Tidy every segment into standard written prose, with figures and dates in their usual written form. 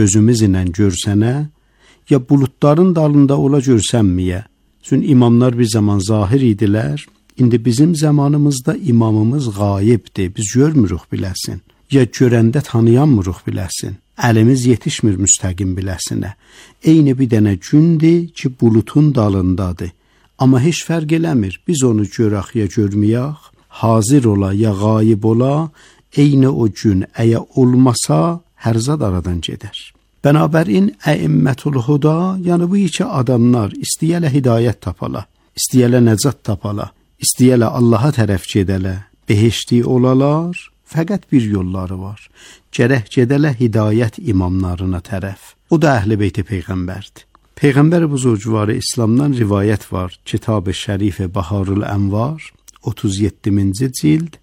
gözümüz ilə görsənə, ya buludların dalında ola görsənməyə. Çünki imamlar bir zaman zahir idilər, indi bizim zamanımızda imamımız qayibdir, biz görmürük biləsin. Ya görəndə tanıyanmırıq biləsin. Əlimiz yetişmir müstəqim biləsinə. Eyni bir dənə gündür ki, bulutun dalındadır. Amma heç fərq eləmir, biz onu görək ya görməyək, hazır ola ya qayib ola, eyni o gün əgər olmasa, hər zad aradan gedər. Bənabərin əimmətul huda, yəni bu iki adamlar istəyələ hidayət tapala, istəyələ nəcat tapala, istəyələ Allaha tərəf gedələ, behişti olalar, fəqət bir yolları var. Gərək gedələ hidayət imamlarına tərəf. O da Əhl-i Beyt-i Peyğəmbərdir. Peyğəmbər buzurcuvarı İslamdan rivayət var. Kitab-ı Şərif Baharul Ənvar 37-ci cild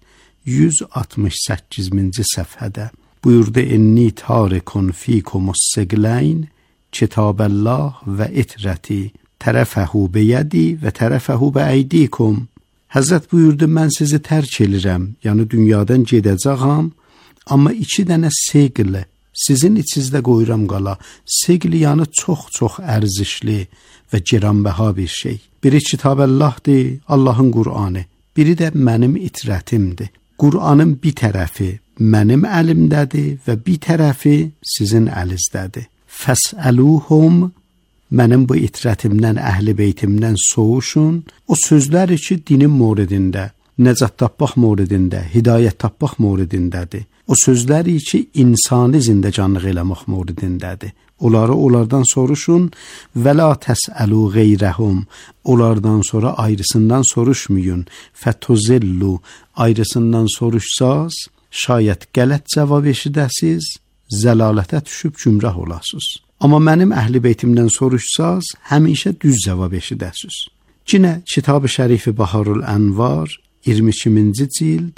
168-ci səfhədə buyurdu: "İnni tarikun fikumus segleyn Kitaballah və itrəti tərəfəhu biyədi və tərəfəhu bəydikum." Həzrət buyurdu, mən sizi tərk edirəm, yəni dünyadan gedəcəyəm, amma iki dənə seqli sizin içinizdə qoyuram qala. Seqli yəni çox ərzişli və giranbəha bir şey. Biri Kitab-Allahdır, Allahın Qur'anı. Biri də mənim itrətimdir. Qur'anın bir tərəfi mənim əlimdədir və bir tərəfi sizin əlizdədir. Fəsəluhum, mənim bu itrətimdən, Əhl-i Beytimdən soğuşun. O sözləri ki, dinin moridində, nəcat tapmaq moridində, hidayət tapmaq moridindədir. O sözləri ki, insani zindəcanlıq eləmək moridindədir. Onlardan soruşun və la təsəlu qeyrəhum. Onlardan sonra ayrısından soruşmayın. Fətuzillu, ayrısından soruşsaz, şayət qələt cavab eşidəsiz, zəlalətə düşüb gümrah olasınız. Amma mənim Əhl-i Beytimdən soruşsaz, həmişə düz cavab eşidəsiz. Yine Kitab-ı Şərif Baharul Ənvar 22-ci cild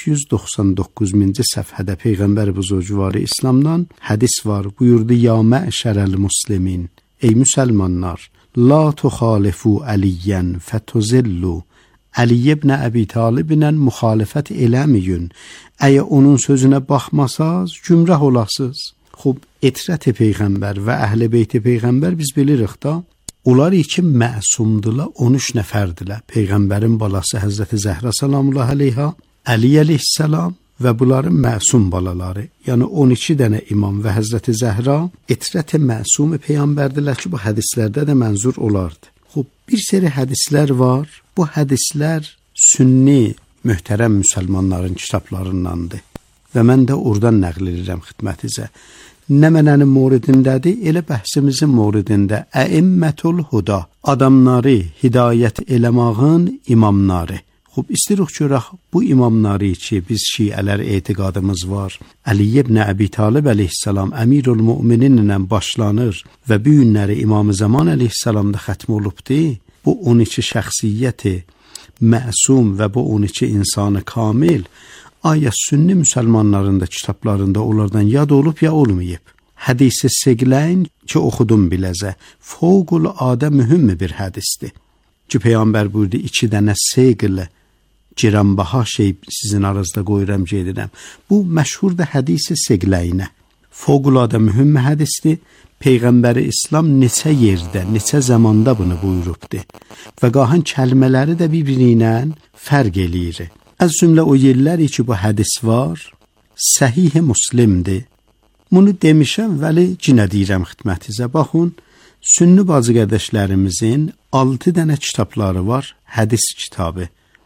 499-cu səfhədə Peyğəmbər buzurcuvarı İslamdan hədis var. Buyurdu: "Ya mə'şərəl muslimin, ey müsəlmanlar, la tuxalifu Əliyyən fətuzillu." Əli ibn Əbi Taliblə müxalifət eləməyin. Əgər onun sözünə baxmasaz, gümrah olasınız. Xub, itrət-i Peyğəmbər və Əhl-i Beyt-i Peyğəmbər biz bilirik da, onlar iki məsumdurlar, 13 nəfərdirlər. Peyğəmbərin balası Həzrəti Zəhra salamullahi aleyha, Əli əleyhissalam və bunların məsum balaları, yəni 12 dənə imam və Həzrəti Zəhra itrət-i məsum Peyğəmbərdirlər ki, bu hədislərdə də mənzur olardı. Xub, bir seri hədislər var. Bu hədislər sünni möhtərəm müsəlmanların kitablarındandır və mən də oradan nəql edirəm xidmətinizə. Nə mənənin moridindədir, elə bəhsimizin moridində əimmətul huda, adamları hidayət eləmağın imamları. Xub, istəyirik görək bu imamları ki, biz şiələr etiqadımız var. Əli ibn Əbi Talib əleyhissalam Əmirul Müminin ilə başlanır və bu günləri İmam-ı Zaman əleyhissalamda xətm olubdur. Bu 12 şəxsiyyəti məsum və bu 12 insanı kamil aya sünni müsəlmanların da kitablarında onlardan yad olub ya olmayıb. Hədis-i Segleyn ki oxudum biləzə, fövqəladə mühüm bir hədisdir. Ki Peyğəmbər buyurdu, 2 dənə seqli ciranbaha şey sizin aranızda qoyuram gedirəm. Bu məşhur da hədis-i Segleynə. Fövqəladə mühüm hədisdir. Peyğəmbəri İslam neçə yerdə, neçə zamanda bunu buyurubdur. Və qahan kəlmələri də bir-biri ilə fərq eləyir. Az cümlə o yerləri ki, bu hədis var, Səhih Müslimdir. Bunu demişəm, vəli cinə deyirəm xidmətinizə. Baxın, sünni bacı qardaşlərimizin 6 dənə kitabları var, hədis kitabı,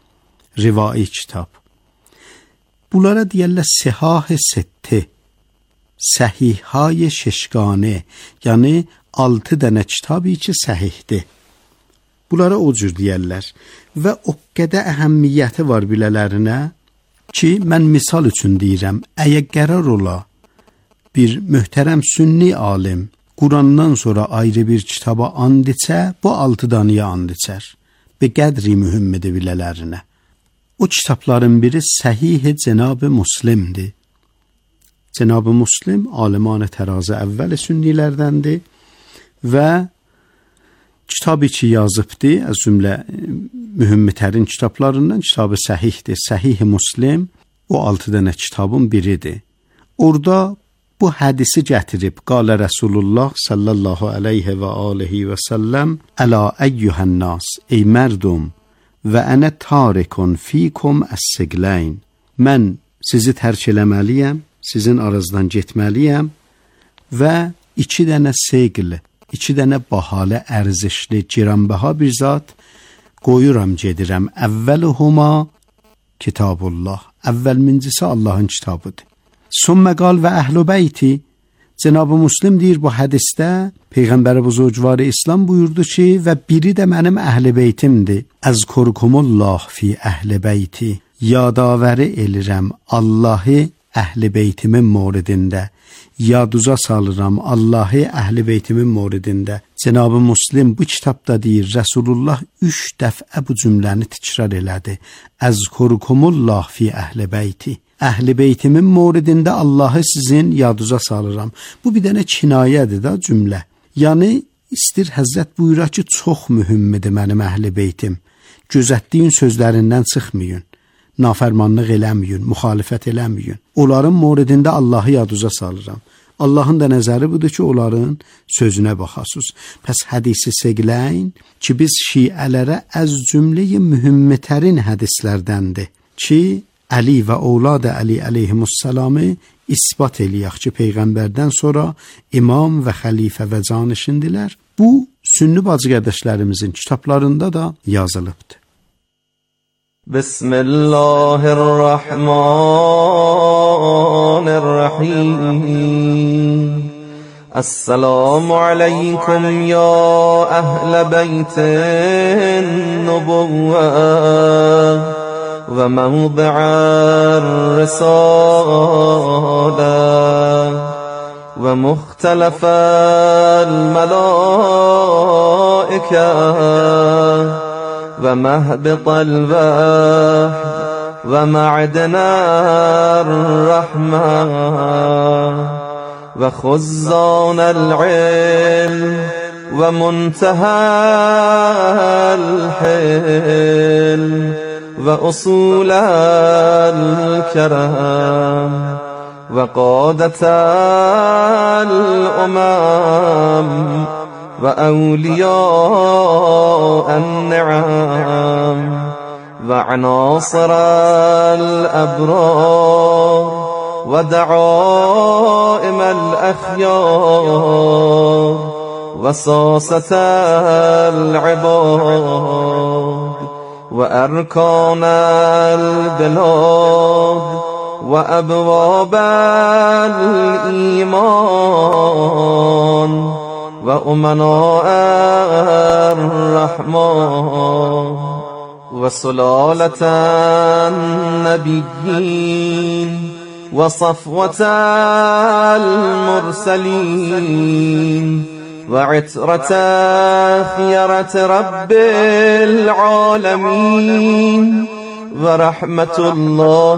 rivai kitab. Bunlara deyərlər Sihah-ı Sitti, Səhihhay Şeşqani, yəni 6 dənə kitabı ki səhihdir. Bunlara o cür deyərlər və o qədər əhəmmiyyəti var bilələrinə ki, mən misal üçün deyirəm, əgər qərar ola bir möhtərəm sünni alim Qurandan sonra ayrı bir kitaba and içə, bu 6 danıya and içər. Bir qədri mühümmidir bilələrinə. O kitabların biri Səhih Cenab-ı Müslimdir. Cenab-ı Müslim aliman-ı tərazı əvvəl sünnilərdəndir və kitabı ki yazıbdır, az cümlə mühümmətərin kitablarından kitabı Səhihdir. Səhih Müslim o 6 dənə kitabın biridir. Orada bu hadisi gətirib qala Rasulullah sallallahu alayhi və alihi və səlləm əla əyyuhən nas ey mərdum və ənə tarikun fikum əs-siglayn, mən sizi tərk eləməliyəm, sizin aranızdan getməliyəm və 2 dənə seql, 2 dənə bahalı, ərzişli, ciranbəha bir zat qoyuram gedirəm. Əvvəluhuma kitabullah, əvvəlmincisi Allahın kitabıdır. Sümmə qal və əhl-i beyti, Cenab-ı Müslim deyir bu hədisdə Peyğəmbər Buzurgvar-ı İslam buyurdu ki və biri də mənim əhl-i beytimdir. Əzkurkumullah fi əhl-i beyti, yadavəri elirəm Allahı əhl-i beytimin moridində, yaduza salıram Allahı əhl-i beytimin moridində. Cenab-ı Müslim bu kitabda deyir, Rəsulullah 3 dəfə bu cümləni təkrar elədi. Əzkurkumullah fi əhl-i beyti, əhl-i beytimin moridində Allahı sizin yaduza salıram. Bu bir dənə kinayədir da cümlə. Yəni istir Həzrət buyura ki, çox mühümmidir mənim əhl-i beytim. Gözətdiyin sözlərindən çıxmayın. Nafərmanlıq eləməyin, müxalifət eləməyin. Onların moridində Allahı yaduza salıram. Allahın da nəzəri budur ki, onların sözünə baxasınız. Pəs hədisi segləyin ki, biz şiələrə əz cümləyi mühümmətərin hədislərdəndir ki, Əli və Ovlad Əli əleyhimussalamı isbat eləyək ki, Peyğəmbərdən sonra imam və xəlifə və canişindilər. Bu, sünni bacı qardaşlarımızın kitablarında da yazılıbdır. Bismillahirrahmanirrahim. Esselamu aleykum ya əhl-i beytin nubuvvə وموضع الرسالة ومختلف الملائكة ومهبط الوحي ومعدن الرحمة وخزان العلم ومنتهى الحلم وأصول الكرم وقادة الأمم وأولياء النعم وعناصر الأبرار ودعائم الأخيار وساسة العباد وأركان البلاد وأبواب الإيمان وأمناء الرحمن وسلالة النبيين وصفوة المرسلين وعترة خيرة رب العالمين ورحمة الله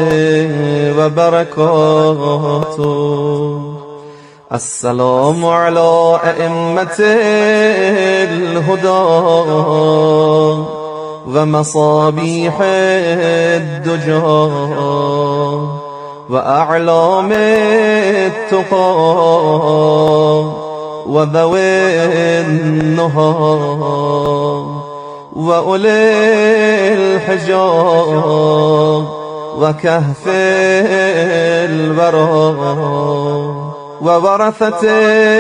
وبركاته. السلام على أئمة الهدى ومصابيح الدجى وأعلام التقى وذوي النهى وأولي الحجاب وكهف الورى وورثة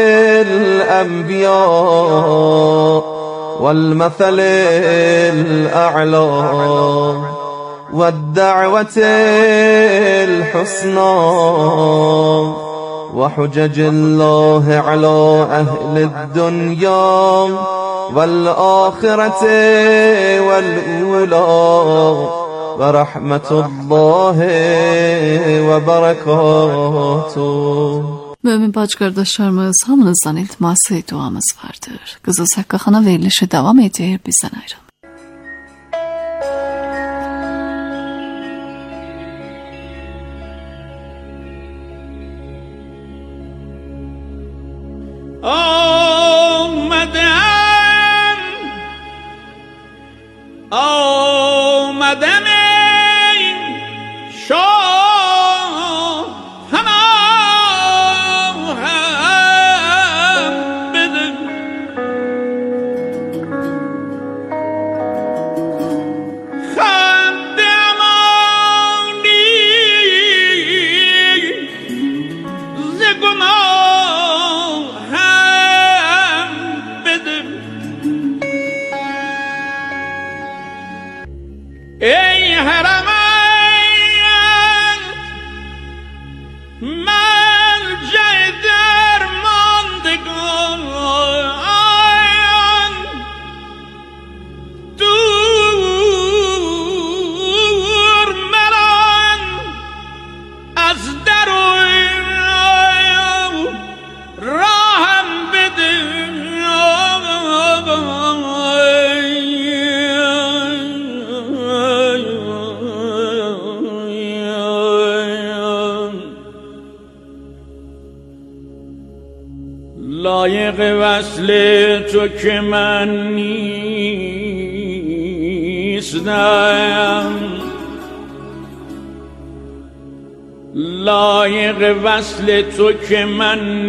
الأنبياء والمثل الأعلى والدعوة الحسنى وحجج الله على أهل الدنيا والآخرة والأولى ورحمة الله وبركاته. Mümin bacı qardaşlarımız, hamınızdan iltiması duamız vardır. Qızıl Səqqaxana verilişi devam edir, bizdən ayrılın. آمدم ای شاه لایق وصل تو که من نیستم، لایق وصل تو که من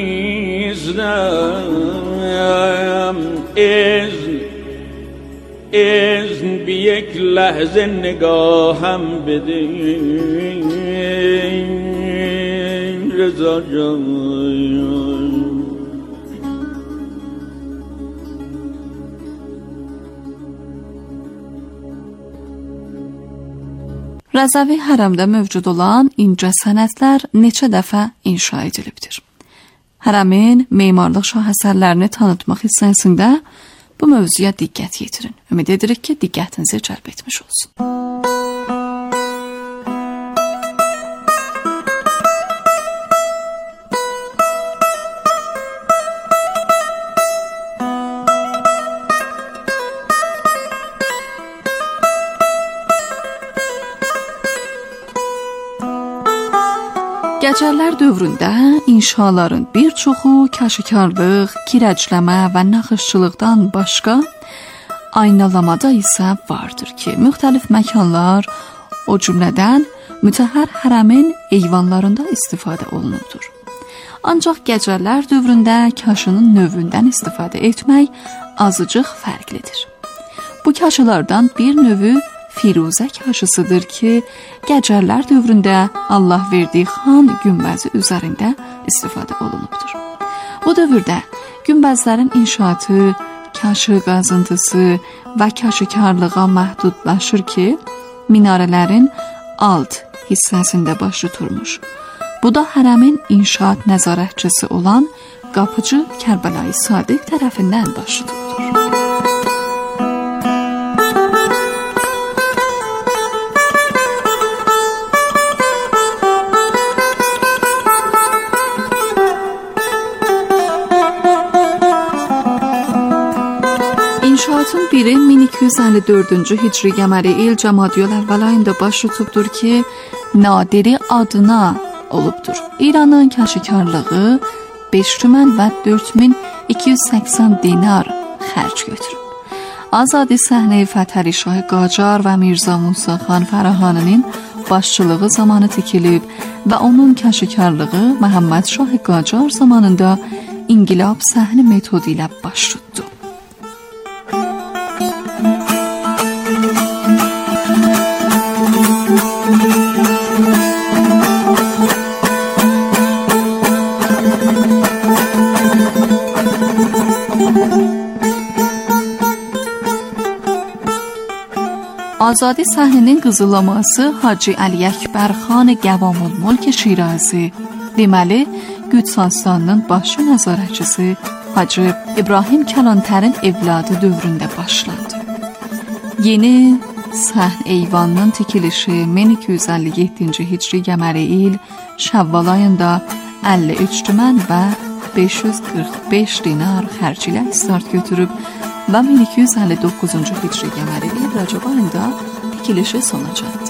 نیستم. اذن بی یک لحظه نگاهم بده رضا جان. Rəzəvi hərəmdə mövcud olan incə sənətlər neçə dəfə inşa edilibdir. Hərəmin memarlıq şahəsərlərini tanıtmaq hissəsində bu mövzuya diqqət yetirin. Ümid edirik ki, diqqətinizi cəlb etmiş olsun. Gəcərlər dövründə inşaların bir çoxu kaşikarlıq, kirəcləmə və naxışçılıqdan başqa aynalamada isə vardır ki, müxtəlif məkanlar, o cümlədən mütəhhər hərəmin eyvanlarında istifadə olunubdur. Ancaq gəcərlər dövründə kaşının növündən istifadə etmək azıcıq fərqlidir. Bu kaşılardan bir növü Firuzə kaşısıdır ki, gəcərlər dövründə Allah verdiyi xan günbəzi üzərində istifadə olunubdur. Bu dövrdə günbəzlərin inşaatı, kaşı qazıntısı və kaşikarlığa məhdudlaşır ki, minarələrin alt hissəsində baş tuturmuş. Bu da hərəmin inşaat nəzarətçisi olan qapıcı Kərbəlayı Sadiq tərəfindən baş tutulur. İnşaatın biri 1254-cü Hicri qəməri il Cəmadiyül əvvəl ayında baş tutubdur ki, Nadiri adına olubdur. İranın kaşikarlığı 5 tümən və 4280 dinar xərc götürüb. Azadi Səhnə-i Fətəli Şah Qacar və Mirza Musa xan Fərahaninin başçılığı zamanı tikilib və onun kaşikarlığı Məhəmməd Şah Qacar zamanında inqilab səhnə metodu ilə baş tutdu. Azadi səhnənin qızılaması Hacı Əli Əkbər xan Qəvamülmülk Şirazi, deməli Qüdsastanının başı nəzarətçisi Hacı İbrahim Kəlantərin evladı dövründə başlandı. Yeni səhnə eyvanının tikilişi 1257-ci Hicri qəməri il Şəvval ayında 53 tümən və 545 dinar xərc ilə start götürüb və 1259-cu Hicri qəməri il Rəcəb ayında tikilişi sona çatdı.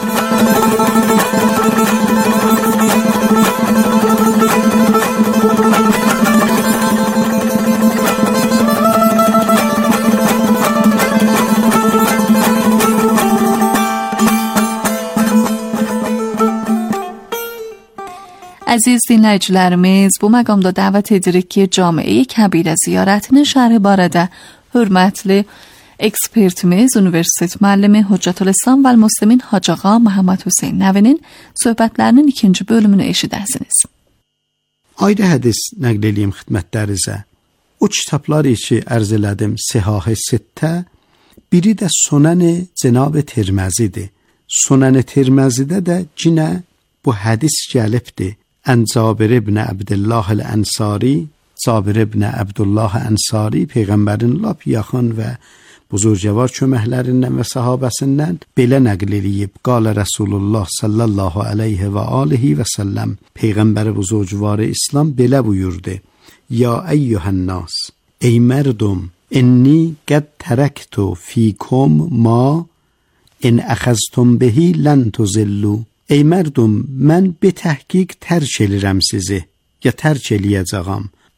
Əziz dinləyicilərimiz, bu məqamda dəvət edirik ki, Camiə Kəbirə ziyarətinin şərhi barədə hörmətli ekspertimiz, universitet müəllimi Hüccətülislam və Müslimin Hacı Ağa Məhəmməd Hüseyn Nəvinin söhbətlərinin 2-ci bölümünü eşidəsiniz. Ayrı hədis nəql edeyim xidmətlərinizə. O kitabları ki, ərz elədim, Sihah-ı Sittə, biri də Sunan-ı Cənab-ı Tirməzidir. Sunan-ı Tirməzidə də cinə bu hədis gəlibdir. Ən Cabir ibn Abdullah el-Ənsari, Cabir ibn Abdullah Ənsari Peyğəmbərin lap yaxın və buzurgəvar köməklərindən və səhabəsindən belə nəql edib. Qalə Rasulullah sallallahu aleyhi və alihi və səlləm, Peyğəmbəri buzurgvarı İslam belə buyurdu. Ya eyyuhən nas, ey mərdum, inni qəd tərəktu fikum ma in əxəztum behi lən tuzillu. Ey mərdum, mən be təhqiq tərk elirəm sizi, ya tərk eləyəcəyəm.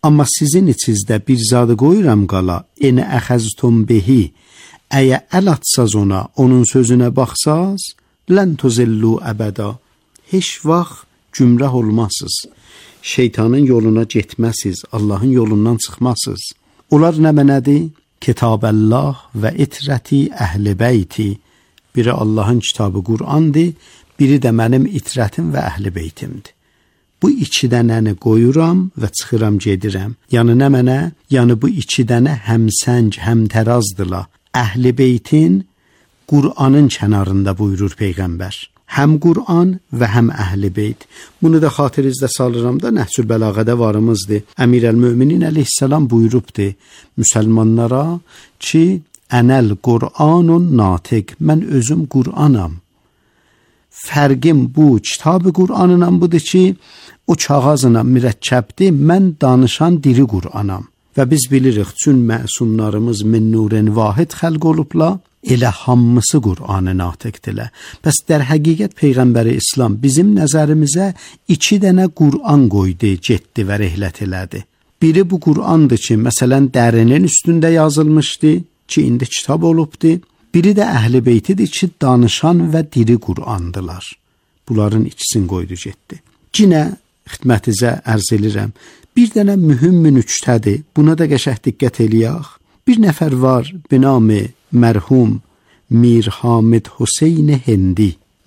Amma sizin içinizdə bir zadı qoyuram qala, eni əxəztum behi, əyə əl atsaz ona, onun sözünə baxsaz, lən tuzillu əbəda, heç vaxt gümrah olmazsınız. Şeytanın yoluna getməsiz, Allahın yolundan çıxmazsınız. Onlar nə mənədir? Kitabəllah və itrəti əhl-i beyti. Biri Allahın kitabı Qur'andır, biri də mənim itrətim və əhl-i beytimdir. Bu iki dənəni qoyuram və çıxıram gedirəm. Yəni nə mənə? Yəni bu iki dənə həm səng, həm tərazdılar. Əhl-i beytin Qur'anın kənarında buyurur Peyğəmbər. Həm Qur'an və həm əhl-i beyt. Bunu da xatirinizdə salıram da Nəhcül Bəlağədə varımızdır. Əmirəl-Möminin əleyhissalam buyurubdur müsəlmanlara ki, ənəl Qur'anun natiq, mən özüm Qur'anam. Fərqim bu kitab-ı Qur'anından budur ki, o kağızına mürəkkəbdir, mən danışan diri Qur'anam. Və biz bilirik, çün məsumlarımız min nurin vahid xəlq olublar, elə hamısı Qur'an-ı natiqdirlər. Bəs dər həqiqət Peyğəmbəri İslam bizim nəzərimizə iki dənə Qur'an qoydu, getdi və rehlət elədi. Biri bu Qur'andır ki, məsələn, dərinin üstündə yazılmışdı, ki, indi kitab olubdu. Biri də əhl-i beytidir ki, danışan və diri Qur'andılar. Bunların ikisini qoydu getdi. Yenə xidmətinizə ərz edirəm. Bir dənə mühüm nüktədir. Buna da qəşəng diqqət eləyək. Bir nəfər var, binamı mərhum Mir Hamid Hüseyn Hindi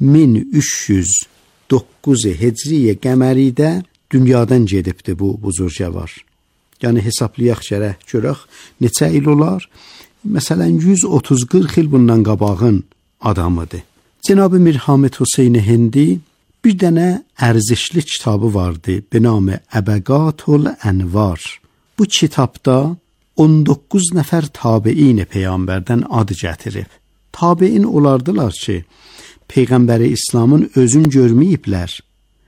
1309 Hecriyə qəməridə dünyadan gedibdi bu buzurgəvar. Yəni hesablayaq gərək görək neçə il olar? Məsələn 130-40 il bundan qabağın adamıdır. Cənab-ı Mir Hamid Hüseyn Hindi bir dənə ərzişli kitabı vardı, binamı Əbəqatul Ənvar. Bu kitabda 19 nəfər tabiin Peyğəmbərdən adı gətirib. Tabiin olardılar ki, Peyğəmbəri İslamın özün görməyiblər,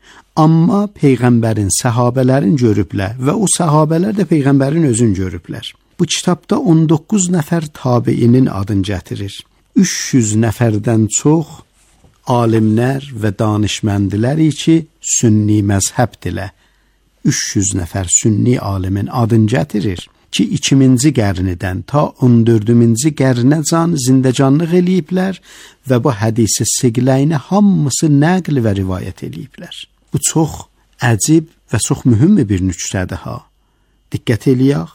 amma Peyğəmbərin səhabələrin görüblər və o səhabələr də Peyğəmbərin özün görüblər. Bu kitabda 19 nəfər tabiinin adını gətirir. 300 nəfərdən çox alimlər və danışməndilər ki, sünni məzhəbdirlər. 300 nəfər sünni alimin adını gətirir ki, 2000-ci qərnidən ta 14-cü qərnə can zindəcanlıq eləyiblər və bu hədisi siqləyini hamısı nəql və rivayət eləyiblər. Bu çox əcib və çox mühüm bir nüktədir ha. Diqqət eləyək.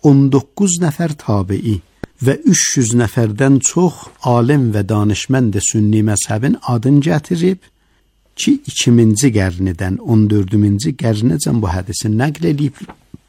19 nəfər tabi'i və 300 nəfərdən çox alim və danışmənd sünni məzhəbin adını gətirib ki, 2000-ci qərnidən 14-cü qərnəcən bu hədisi nəql eləyib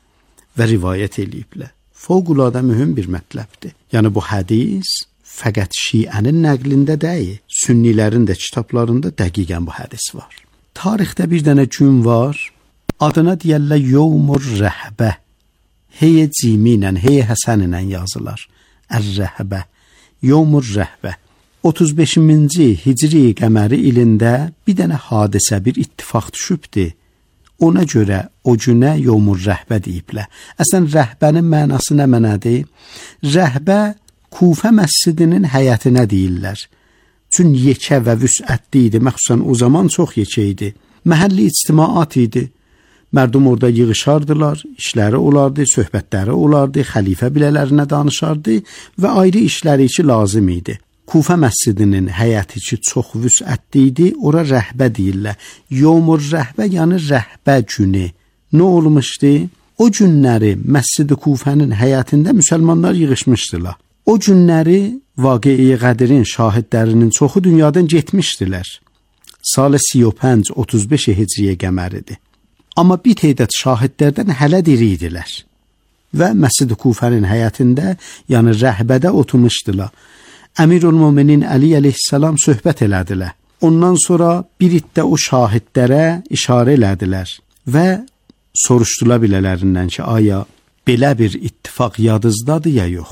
və rivayət eləyiblər. Fövqəladə mühüm bir mətləbdir. Yəni bu hədis fəqət şiənin nəqlində deyil, sünnilərin də kitablarında dəqiqən bu hədis var. Tarixdə bir dənə gün var, adına deyərlər Yevmur Rəhbə. Hey cimilə, hey həsənlə yazılar. Ər-Rəhbə, Yevmur Rəhbə. 35-ci Hicri qəməri ilində bir dənə hadisə, bir ittifaq düşübdür. Ona görə o günə Yevmur Rəhbə deyiblər. Əslən, rəhbənin mənası nə mənədir? Rəhbə Kufə məscidinin həyətinə deyirlər. Çün yekə və vüsətli idi, məxsusən o zaman çox yekə idi. Məhəlli ictimaat idi. Mərdum orada yığışardılar, işləri olardı, söhbətləri olardı, xəlifə bilələrinə danışardı və ayrı işləri ki lazım idi. Kufə məscidinin həyəti ki çox vüsətli idi, ora rəhbə deyirlər. Yevmur Rəhbə, yəni rəhbə günü. Nə olmuşdu? O günləri Məscid-i Kufənin həyətində müsəlmanlar yığışmışdılar. O günləri Vaqe-i Qədirin şahidlərinin çoxu dünyadan getmişdilər. Salı 35 Hecriyə qəməridir. Amma bir tədad şahidlərdən hələ diri idilər və Məscid-i Kufənin həyətində, yəni rəhbədə oturmuşdular. Əmirül-Möminin Əli əleyhissalam söhbət elədilər. Ondan sonra bir iddə o şahidlərə işarə elədilər və soruşdular bilələrindən ki, aya belə bir ittifaq yadınızdadır ya yox?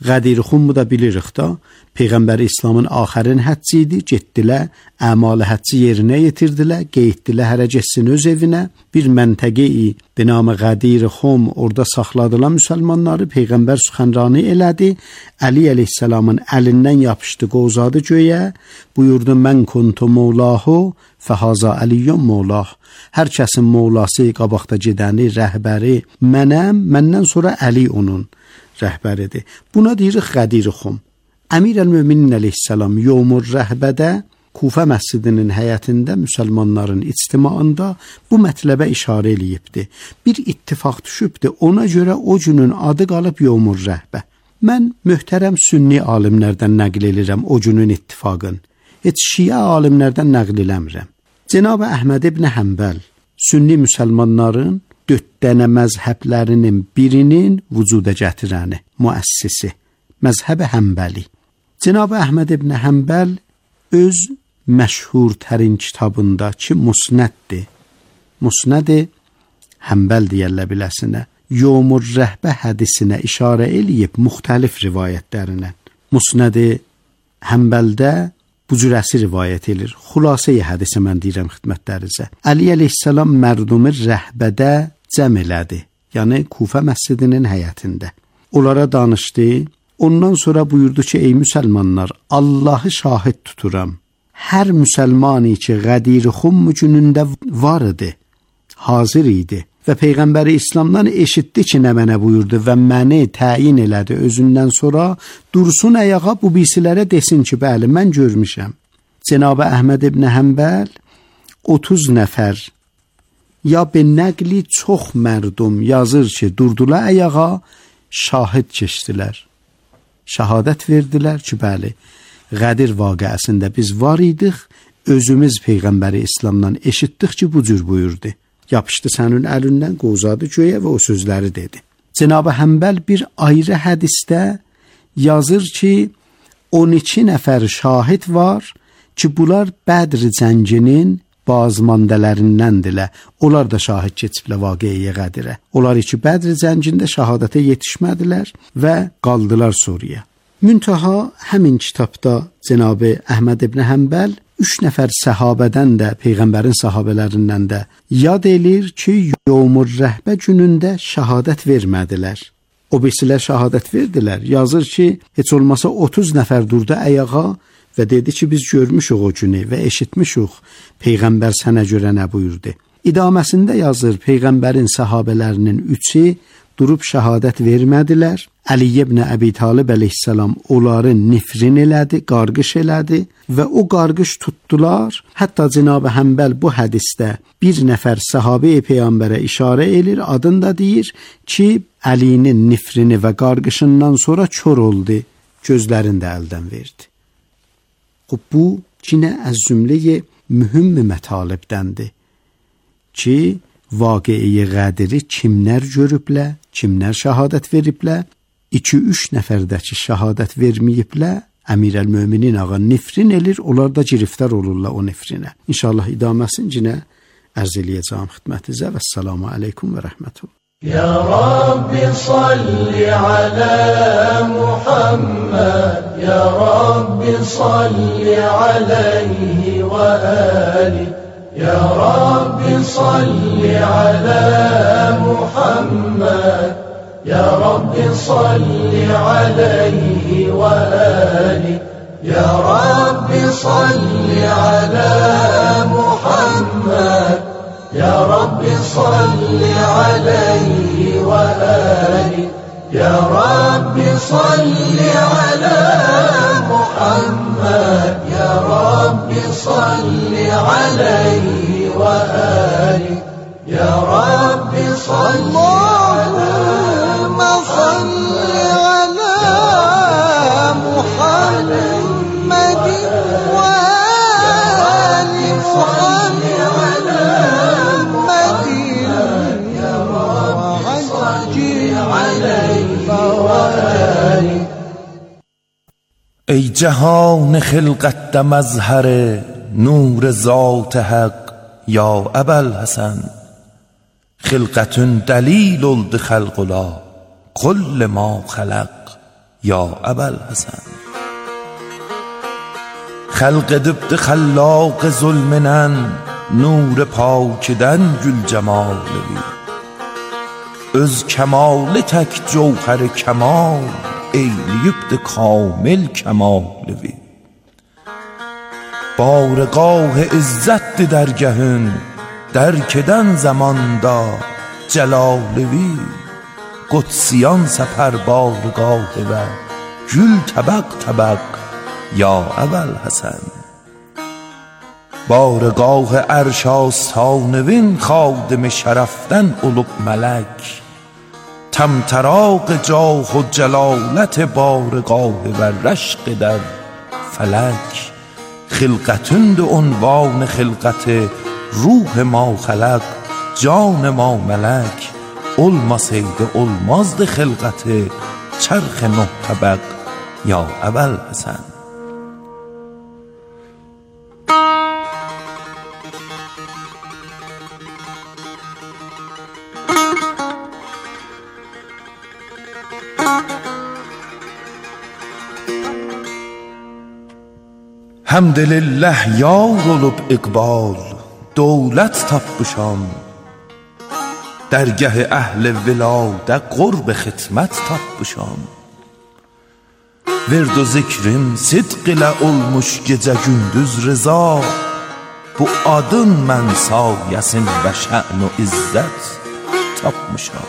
Qədirxum da bilirik da, Peyğəmbər İslamın axərin həcci idi, getdilər, əmalı həcci yerinə yetirdilər, qeyddilər hərə getsin öz evinə, bir məntəqə-i binamı Qədirxum orada saxladılar müsəlmanları, Peyğəmbər süxənranı elədi, Əli əleyhissalamın əlindən yapışdı, qozadı göyə, buyurdu mən kuntu mevlahu fəhaza Əliyyun mevlah. Hər kəsin mevlası, qabaqda gedəni, rəhbəri mənəm, məndən sonra Əli onun rəhbəridir. Buna deyirik Qədirxum. Əmir əl-Möminin əleyhissalam yevmur rəhbədə Kufə məscidinin həyətində müsəlmanların ictimaında bu mətləbə işarə eləyibdi. Bir ittifaq düşübdi, ona görə o günün adı qalıb yevmur rəhbə. Mən möhtərəm sünni alimlərdən nəql edirəm o günün ittifaqın. Heç şiə alimlərdən nəql eləmirəm. Cənab Əhməd ibn Həmbəl sünni müsəlmanların 4 dənə məzhəblərinin birinin vücuda gətirəni, müəssisi, məzhəb Həmbəli. Cənab Əhməd ibn Həmbəl öz məşhur tərin kitabında ki, Musnəddir. Musnəd Həmbəl deyərlər biləsinə. Yevmur rəhbə hədisinə işarə eləyib müxtəlif rivayətlərinə. Musnəd Həmbəldə bu cürəsi rivayət edir. Xülasəyə hədisi mən deyirəm xidmətlərinizə. Əli əleyhissalam mərdumi rəhbədə cəm elədi. Yəni Kufə məscidinin həyətində. Onlara danışdı. Ondan sonra buyurdu ki, ey müsəlmanlar, Allahı şahid tuturam. Hər müsəlmani ki, Qədirxum günündə var idi, hazır idi və Peyğəmbəri İslamdan eşitdi ki, nə mənə buyurdu və məni təyin elədi özündən sonra, dursun ayağa bu birisilərə desin ki, bəli, mən görmüşəm. Cənab-ı Əhməd ibn Həmbəl 30 nəfər ya be nəqli çox mərdum yazır ki, durdular ayağa, şahid keçdilər. Şəhadət verdilər ki, bəli, Qədir vaqiəsində biz var idik, özümüz Peyğəmbəri İslamdan eşitdik ki, bu cür buyurdu. Yapışdı sənin əlindən, qozadı göyə və o sözləri dedi. Cənab-ı Həmbəl bir ayrı hədisdə yazır ki, 12 nəfər şahid var ki, bunlar Bədr cənginin bazmandələrindəndirlər. Onlar da şahid keçiblər vaqiəyə Qədirə. Onlar ki, Bədr cəngində şəhadətə yetişmədilər və qaldılar Suriyə. Müntaha həmin kitabda Cənab-ı Əhməd ibn Həmbəl 3 nəfər səhabədən də, Peyğəmbərin səhabələrindən də yad edir ki, yevmur rəhbə günündə şəhadət vermədilər. O birisilər şəhadət verdilər. Yazır ki, heç olmasa 30 nəfər durdu ayağa və dedi ki, biz görmüşük o günü və eşitmişik Peyğəmbər sənə görə nə buyurdu. İdaməsində yazır, Peyğəmbərin səhabələrinin 3-ü durub şəhadət vermədilər. Əli ibn Əbi Talib əleyhissalam onların nifrin elədi, qarqış elədi və o qarqış tutdular. Hətta Cənab-ı Həmbəl bu hədisdə bir nəfər səhabe-i Peyğəmbərə işarə edir, adını da deyir ki, Əlinin nifrini və qarqışından sonra kör oldu, gözlərini də əldən verdi. Bu yine az cümleyi mühüm mətalibdəndir ki, vaqiəyi Qədiri kimlər görüblər, kimlər şəhadət veriblər, 2-3 nəfərdəki şəhadət verməyiblər, Əmir əl-Möminin ağa nifrin elir, onlar da giriftar olurlar o nifrinə. İnşallah idaməsin yine ərz eləyəcəm xidmətinizə və əssalamu aleykum və rəhmətullah. Ya Rabbi salli ala Muhammad, Ya Rabbi salli alayhi wa ali, Ya Rabbi salli ala Muhammad, Ya Rabbi salli alayhi wa ali, Ya Rabbi salli ala Muhammad, Ya Rabbi salli alayhi wa ali, Ya Rabbi salli ala Muhammad, Ya Rabbi salli alayhi wa ali, Ya Rabbi salli Allahumma salli ala Muhammad wa ali Muhammad. ای جهان خلقت مظهر نور ذات حق یا ابوالحسن خلقت دلیل oldu خلق لا كل ما خلق یا ابوالحسن. خلق دبد خلاق ظلمنن نور پاکدن gül cemalıvi. Öz kemali tek cevher kemal eyleyibdi kamil kemalivi. Bargah izzetdi dergahın درک eden zamanda celalivi. قدسیان سپر بارگاه و gül طبق طبق یا ابوالحسن. بارگاه عرش آستانوین خادم شرفتن olub ملک. طمطراق جاه و جلالت بارگاه و رشق در فلک. خلقتند عنوان خلقت روح ما خلق جان ما ملک. olmasaydı olmazdı خلقت چرخ نه طبق یا ابوالحسن. Həmdülillah yar olub iqbal dövlət tapmışam. Dərgah əhl-i viladə qurb xidmət tapmışam. Vird و zikrim sidq ilə olmuş gecə gündüz rıza. Bu adın mən sayəsin və şən و izzət tapmışam.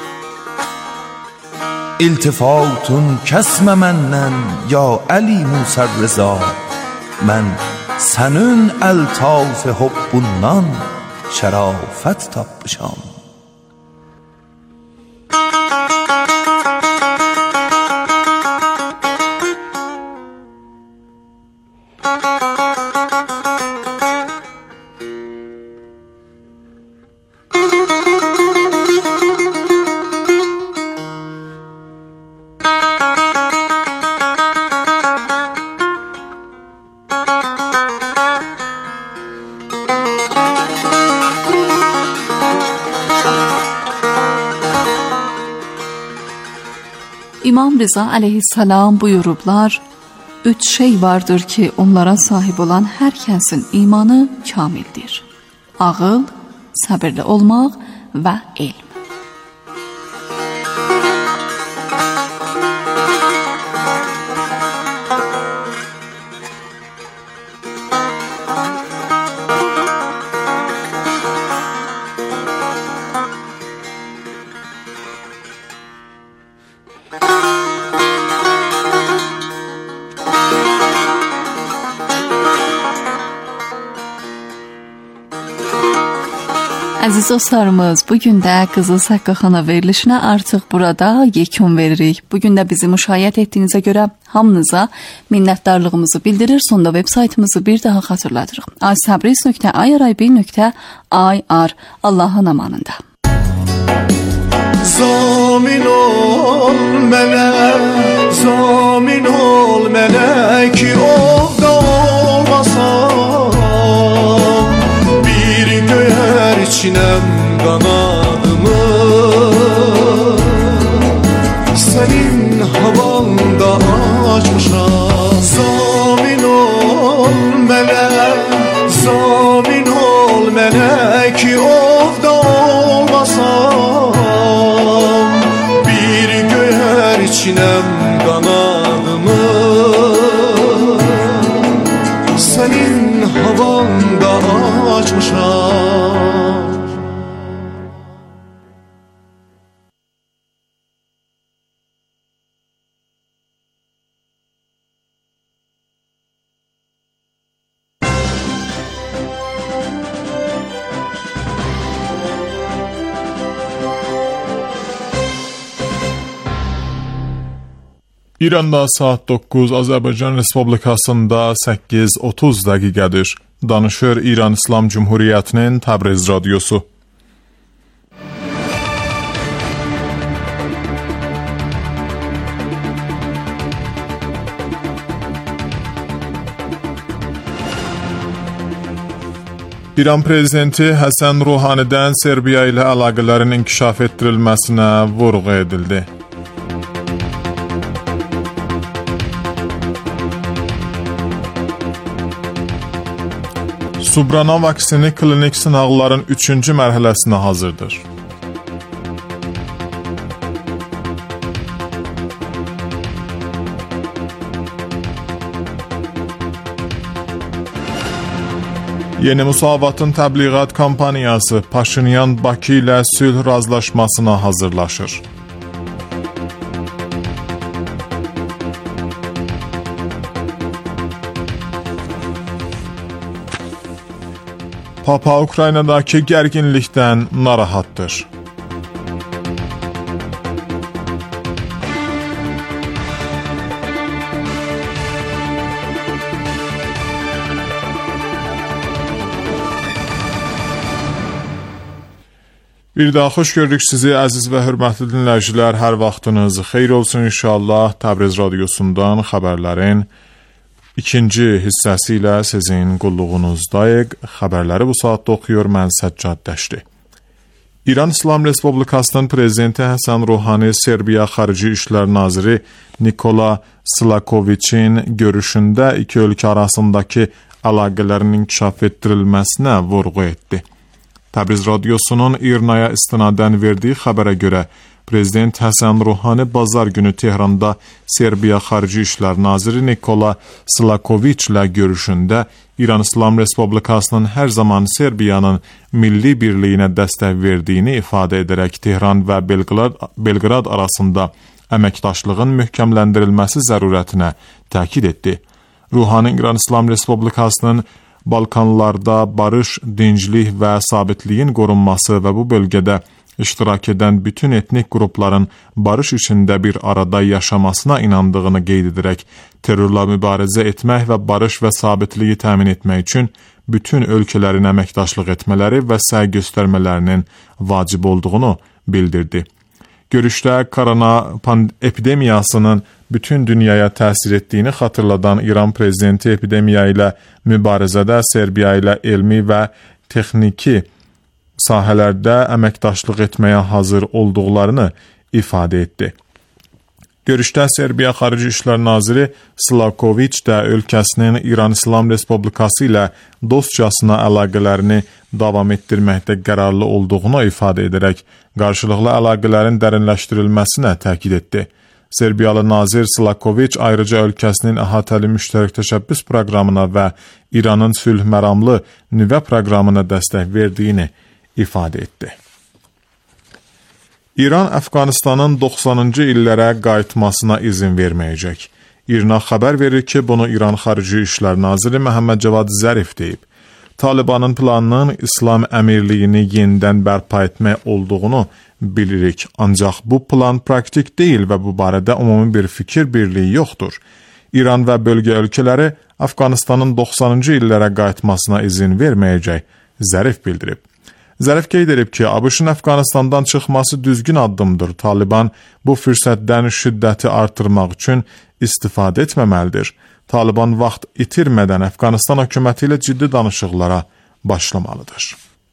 İltifatun kəsmə məndən ya Əli Musa Rıza. Mən sənin əltaf-ı hubbundan şərafət tapmışam. İmam Rıza aleyhisselam buyurublar, 3 şey vardır ki onlara sahip olan hər kəsin imanı kamildir. Ağıl, səbirli olmaq və elm. Əziz dostlarımız, bugün də Qızıl Səqqaxana verilişinə artıq burada yekun veririk. Bugün də bizi müşahidə etdiyinizə görə hamınıza minnətdarlığımızı bildirir. Sonda web saytımızı bir daha xatırladırıq. aysabriz.irib.ir Allahın amanında. Zamin ol melek ki orada olmasam bir göyerçinem kanadımı senin havanda açmışam. Zamin ol melek ki orada olmasam bir göyerçinem kanadımı senin havanda açmışam. İranda saat 9, Azərbaycan Respublikasında 8:30 dəqiqədir. Danışır İran İslam Cumhuriyyətinin Təbriz radiosu. İran prezidenti Həsən Ruhanidən Serbiya ilə əlaqələrin inkişaf etdirilməsinə vurğu edildi. Subrana vaksini klinik sınaqların 3-cü mərhələsinə hazırdır. Yeni Müsavatın təbliğat kampaniyası Paşinyan Bakı ilə sülh razılaşmasına hazırlaşır. Papa Ukraynadakı gərginlikdən narahatdır. Bir daha xoş gördük sizi əziz və hörmətli dinləyicilər. Hər vaxtınız xeyir olsun inşallah. Təbriz radiosundan xəbərlərin ikinci hissəsi ilə sizin qulluğunuzdayıq. Xəbərləri bu saatda oxuyur mən Səccad Dəşti. İran İslam Respublikasının prezidenti Həsən Ruhani Serbiya Xarici İşlər Naziri Nikola Slakoviçin görüşündə iki ölkə arasındakı əlaqələrin inkişaf etdirilməsinə vurğu etdi. Təbriz radiosunun İRNA-ya istinadən verdiyi xəbərə görə, Prezident Həsən Ruhani bazar günü Tehranda Serbiya Xarici İşlər Naziri Nikola Slakoviç ilə görüşündə İran İslam Respublikasının hər zaman Serbiyanın milli birliyinə dəstək verdiyini ifadə edərək Tehran və Belqrad arasında əməkdaşlığın möhkəmləndirilməsi zərurətinə təkid etdi. Ruhani İran İslam Respublikasının Balkanlarda barış, dinclik və sabitliyin qorunması və bu bölgədə iştirak edən bütün etnik qrupların barış içində bir arada yaşamasına inandığını qeyd edərək, terrorla mübarizə etmək və barış və sabitliyi təmin etmək üçün bütün ölkələrin əməkdaşlıq etmələri və səy göstərmələrinin vacib olduğunu bildirdi. Görüşdə korona epidemiyasının bütün dünyaya təsir etdiyini xatırladan İran prezidenti epidemiya ilə mübarizədə Serbiya ilə elmi və texniki sahələrdə əməkdaşlıq etməyə hazır olduqlarını ifadə etdi. Görüşdə Serbiya Xarici İşlər Naziri Slakoviç də ölkəsinin İran İslam Respublikası ilə dostcasına əlaqələrini davam etdirməkdə qərarlı olduğunu ifadə edərək, qarşılıqlı əlaqələrin dərinləşdirilməsinə təkid etdi. Serbiyalı nazir Slakoviç ayrıca ölkəsinin əhatəli müştərək təşəbbüs proqramına və İranın sülh məramlı nüvə proqramına dəstək verdiyini ifadə etdi. İran Əfqanistanın 90-cı illərə qayıtmasına izin verməyəcək. İRNA xəbər verir ki, bunu İran Xarici İşlər Naziri Məhəmməd Cavad Zərif deyib. Talibanın planının İslam əmirliyini yenidən bərpa etmək olduğunu bilirik. Ancaq bu plan praktik deyil və bu barədə ümumi bir fikir birliyi yoxdur. İran və bölgə ölkələri Əfqanistanın 90-cı illərə qayıtmasına izin verməyəcək, Zərif bildirib. Zərif qeyd edib ki, ABŞ-ın Əfqanistandan çıxması düzgün addımdır. Taliban bu fürsətdən şiddəti artırmaq üçün istifadə etməməlidir. Taliban vaxt itirmədən Əfqanistan hökuməti ilə ciddi danışıqlara başlamalıdır.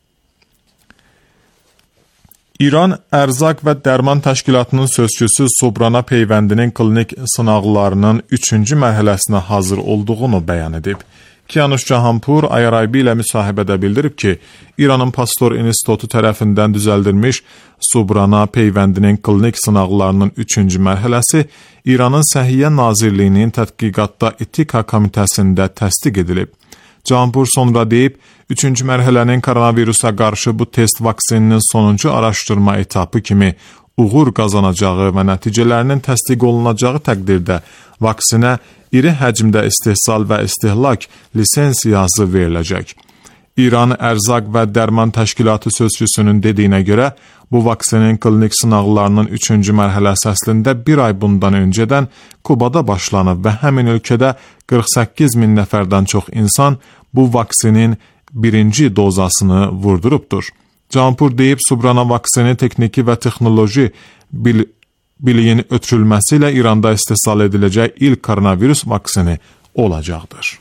İran Ərzaq və Dərman Təşkilatının sözçüsü Subrana peyvəndinin klinik sınaqlarının 3-cü mərhələsinə hazır olduğunu bəyan edib. Kianush Cahanpur IRIB ilə müsahibədə bildirib ki, İranın Pasteur İnstitutu tərəfindən düzəldilmiş Subrana peyvəndinin klinik sınaqlarının 3-cü mərhələsi İranın Səhiyyə Nazirliyinin tədqiqatda etika komitəsində təsdiq edilib. Cahanpur sonra deyib, 3-cü mərhələnin koronavirusa qarşı bu test vaksininin sonuncu araşdırma etapı kimi uğur qazanacağı və nəticələrinin təsdiq olunacağı təqdirdə vaksinə iri həcmdə istehsal və istehlak lisensiyası veriləcək. İran Ərzaq və Dərman Təşkilatı sözçüsünün dediyinə görə, bu vaksinin klinik sınaqlarının 3-cü mərhələsi əslində bir ay bundan öncədən Kubada başlanıb və həmin ölkədə 48 min nəfərdən çox insan bu vaksinin birinci dozasını vurdurubdur. Cahanpur deyib, Subrana vaksini texniki və texnoloji biliyin ötürülməsi ilə İranda istehsal ediləcək ilk koronavirus vaksini olacaqdır.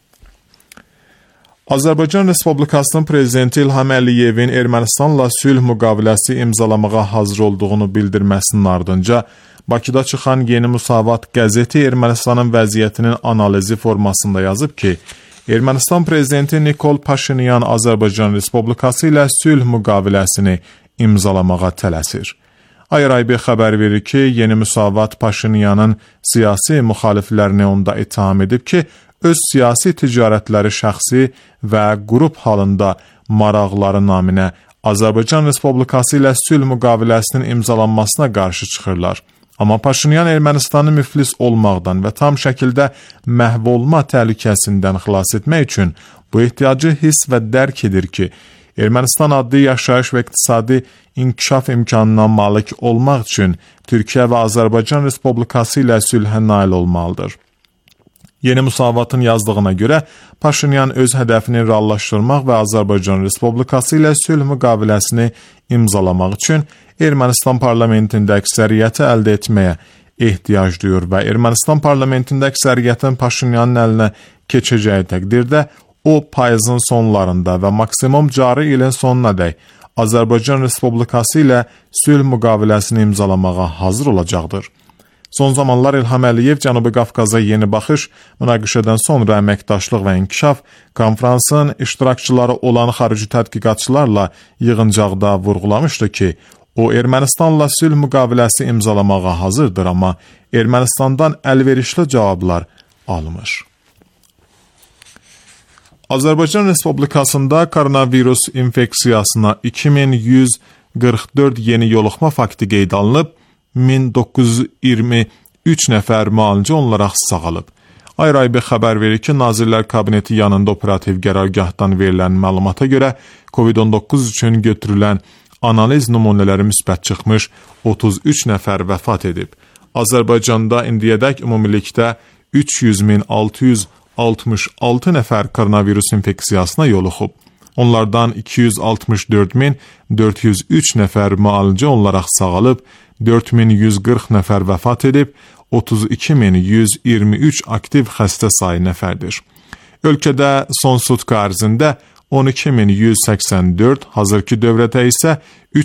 Azərbaycan Respublikasının prezidenti İlham Əliyevin Ermənistanla sülh müqaviləsi imzalamağa hazır olduğunu bildirməsinin ardınca Bakıda çıxan Yeni Müsavat qəzeti Ermənistanın vəziyyətinin analizi formasında yazıb ki, Ermənistan prezidenti Nikol Paşinyan Azərbaycan Respublikası ilə sülh müqaviləsini imzalamağa tələsir. Ayrı-ayrı xəbər verir ki, Yeni Müsavat Paşinyanın siyasi müxaliflərini onda ittiham edib ki, öz siyasi ticarətləri şəxsi və qrup halında maraqları naminə Azərbaycan Respublikası ilə sülh müqaviləsinin imzalanmasına qarşı çıxırlar. Amma Paşinyan Ermənistanı müflis olmaqdan və tam şəkildə məhv olma təhlükəsindən xilas etmək üçün bu ehtiyacı hiss və dərk edir ki, Ermənistan adlı yaşayış və iqtisadi inkişaf imkanına malik olmaq üçün Türkiyə və Azərbaycan Respublikası ilə sülhə nail olmalıdır. Yeni Müsavatın yazdığına görə Paşinyan öz hədəfini reallaşdırmaq və Azərbaycan Respublikası ilə sülh müqaviləsini imzalamaq üçün Ermənistan parlamentində əksəriyyəti əldə etməyə ehtiyac duyur və Ermənistan parlamentində əksəriyyətin Paşinyanın əlinə keçəcəyi təqdirdə o payızın sonlarında və maksimum cari ilin sonunadək Azərbaycan Respublikası ilə sülh müqaviləsini imzalamağa hazır olacaqdır. Son zamanlar İlham Əliyev Cənubi Qafqaza yeni baxış, münaqişədən sonra əməkdaşlıq və inkişaf konfransın iştirakçıları olan xarici tədqiqatçılarla yığıncaqda vurğulamışdı ki, o Ermənistanla sülh müqaviləsi imzalamağa hazırdır, amma Ermənistandan əlverişli cavablar almır. Azərbaycan Respublikasında koronavirus infeksiyasına 2144 yeni yoluxma fakti qeyd alınıb, 1923 nəfər müalicə olunaraq sağalıb. Ayrı-ayrı xəbər verir ki, Nazirlər Kabineti yanında operativ qərargahdan verilən məlumata görə COVID-19 üçün götürülən analiz nümunələri müsbət çıxmış, 33 nəfər vəfat edib. Azərbaycanda indiyədək ümumilikdə 300.666 nəfər koronavirus infeksiyasına yoluxub. Onlardan 264.403 nəfər müalicə olunaraq sağalıb, 4140 nəfər vəfat edib, 32.123 aktiv xəstə sayı nəfərdir. Ölkədə son sutka ərzində 12.184, hazırki dövrədə isə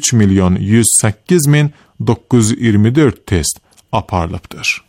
3.108.924 test aparılıbdır.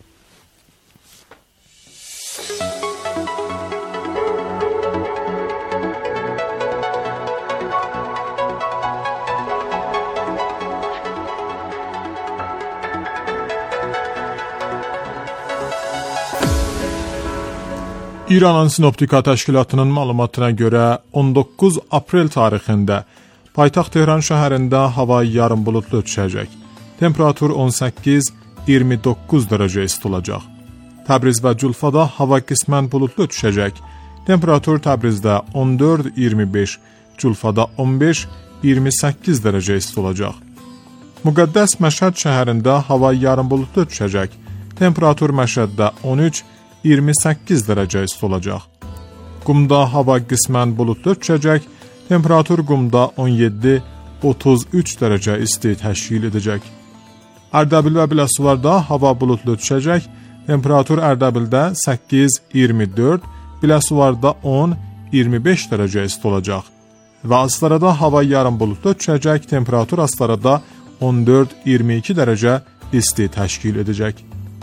İranın Sinoptika Təşkilatının məlumatına görə 19 aprel tarixində paytaxt Tehran şəhərində hava yarım buludlu düşəcək. Temperatur 18-29 dərəcə isti olacaq. Təbriz və Culfada hava qismən buludlu düşəcək. Temperatur Təbrizdə 14-25, Culfada 15-28 dərəcə isti olacaq. Müqəddəs Məşhəd şəhərində hava yarım buludlu düşəcək. Temperatur Məşhəddə 13-28 dərəcə isti olacaq. Qumda hava qismən buludlu düşəcək. Temperatur Qumda 17-33 dərəcə isti təşkil edəcək. Ərdəbil və Biləsuvarda hava buludlu düşəcək. Temperatur Ərdəbildə 8-24, Biləsuvarda 10-25 dərəcə isti olacaq. Və Astarada hava yarım buludlu düşəcək. Temperatur Astarada 14-22 dərəcə isti təşkil edəcək.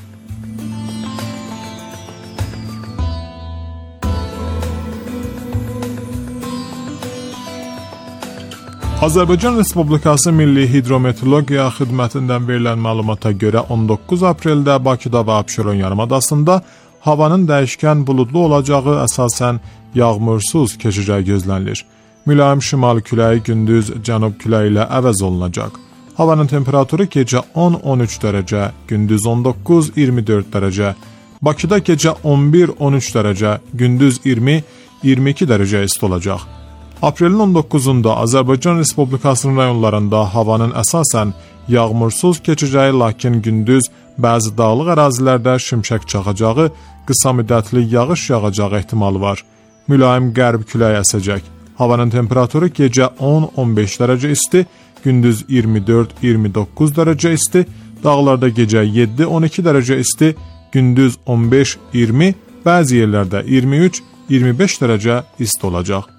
Azərbaycan Respublikası Milli Hidrometeorologiya Xidmətindən verilən məlumata görə 19 apreldə Bakıda və Abşeron yarımadasında havanın dəyişkən buludlu olacağı, əsasən yağmursuz keçəcəyi gözlənilir. Mülayim şimal küləyi gündüz cənub küləyi ilə əvəz olunacaq. Havanın temperaturu gecə 10-13 dərəcə, gündüz 19-24 dərəcə, Bakıda gecə 11-13 dərəcə, gündüz 20-22 dərəcə isti olacaq. Aprelin 19-unda Azərbaycan Respublikasının rayonlarında havanın əsasən yağmursuz keçəcəyi, lakin gündüz bəzi dağlıq ərazilərdə şimşək çaxacağı, qısa müddətli yağış yağacağı ehtimalı var. Mülayim qərb küləyi əsəcək. Havanın temperaturu gecə 10-15 dərəcə isti, gündüz 24-29 dərəcə isti, dağlarda gecə 7-12 dərəcə isti, gündüz 15-20, bəzi yerlərdə 23-25 dərəcə isti olacaq.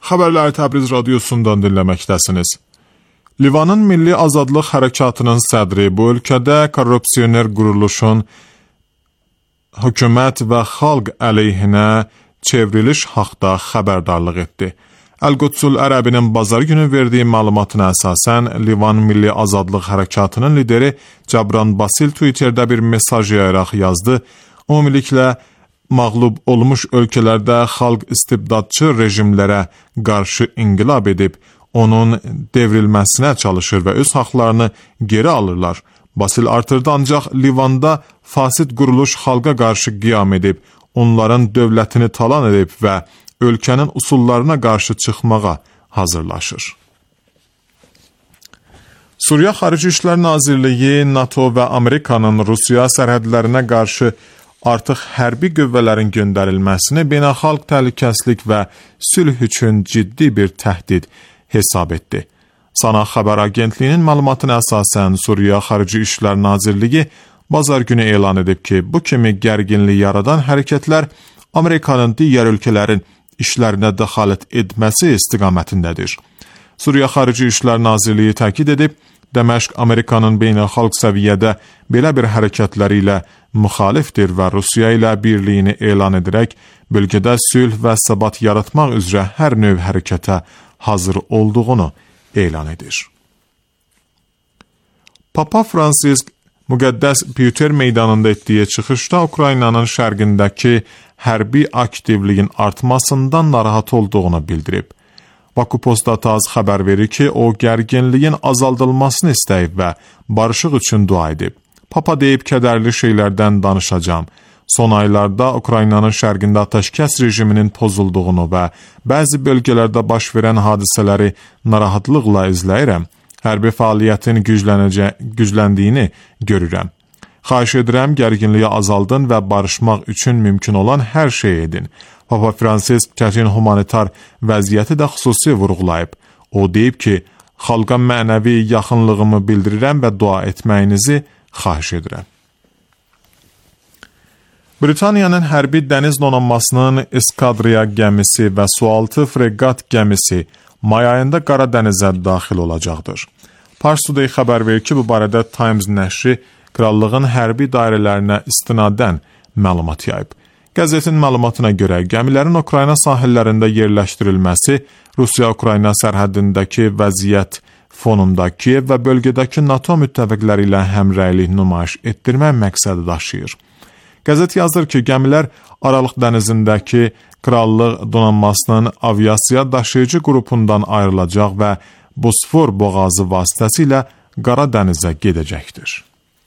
Xəbərləri Təbriz radiosundan dinləməkdəsiniz. Livanın Milli Azadlıq Hərəkatının sədri bu ölkədə korrupsioner quruluşun hökumət və xalq əleyhinə çevriliş haqda xəbərdarlıq etdi. Əl-Qudsul Ərəbinin bazar günü verdiyi məlumatına əsasən, Livan Milli Azadlıq Hərəkatının lideri Cəbran Basil Twitterdə bir mesaj yayaraq yazdı. Ümumiliklə, məğlub olmuş ölkələrdə xalq istibdadçı rejimlərə qarşı inqilab edib, onun devrilməsinə çalışır və öz haqlarını geri alırlar. Basil artırdı, ancaq Livanda fasid quruluş xalqa qarşı qiyam edib, onların dövlətini talan edib və ölkənin usullarına qarşı çıxmağa hazırlaşır. Suriya Xarici İşlər Nazirliyi NATO və Amerikanın Rusiya sərhədlərinə qarşı artıq hərbi qüvvələrin göndərilməsini beynəlxalq təhlükəsizlik və sülh üçün ciddi bir təhdid hesab etdi. Sana xəbər agentliyinin məlumatına əsasən Suriya Xarici İşlər Nazirliyi bazar günü elan edib ki, bu kimi gərginlik yaradan hərəkətlər Amerikanın digər ölkələrin işlərinə dəxalət etməsi istiqamətindədir. Suriya Xarici İşlər Nazirliyi təkid edib, Dəməşq Amerikanın beynəlxalq səviyyədə belə bir hərəkətləri ilə müxalifdir və Rusiya ilə birliyini elan edərək bölgədə sülh və səbat yaratmaq üzrə hər növ hərəkətə hazır olduğunu elan edir. Papa Fransisk Müqəddəs Piter meydanında etdiyi çıxışda Ukraynanın şərqindəki hərbi aktivliyin artmasından narahat olduğunu bildirib. Vakupostataz xəbər verir ki, o gərginliyin azaldılmasını istəyib və barışıq üçün dua edib. Papa deyib, kədərli şeylərdən danışacağam. Son aylarda Ukraynanın şərqində atəşkəs rejiminin pozulduğunu və bəzi bölgələrdə baş verən hadisələri narahatlıqla izləyirəm. Hərbi fəaliyyətin gücləndiyini görürəm. Xahiş edirəm, gərginliyi azaldın və barışmaq üçün mümkün olan hər şey edin. Papa Fransisk çətin humanitar vəziyyəti də xüsusi vurğulayıb. O deyib ki, xalqa mənəvi yaxınlığımı bildirirəm və dua etməyinizi xahiş edirəm. Britaniyanın hərbi dəniz donanmasının eskadriya gəmisi və sualtı freqat gəmisi may ayında Qara dənizə daxil olacaqdır. Pars Today xəbər verir ki, bu barədə Times nəşri krallığın hərbi dairələrinə istinadən məlumat yayıb. Qəzetin məlumatına görə gəmilərin Ukrayna sahillərində yerləşdirilməsi Rusiya-Ukrayna sərhədindəki vəziyyət fonunda Kiyev və bölgədəki NATO müttəfiqləri ilə həmrəylik nümayiş etdirmək məqsədi daşıyır. Qəzet yazır ki, gəmilər Aralıq dənizindəki Krallıq donanmasının aviasiya daşıyıcı qrupundan ayrılacaq və Bosfor boğazı vasitəsilə Qara dənizə gedəcəkdir.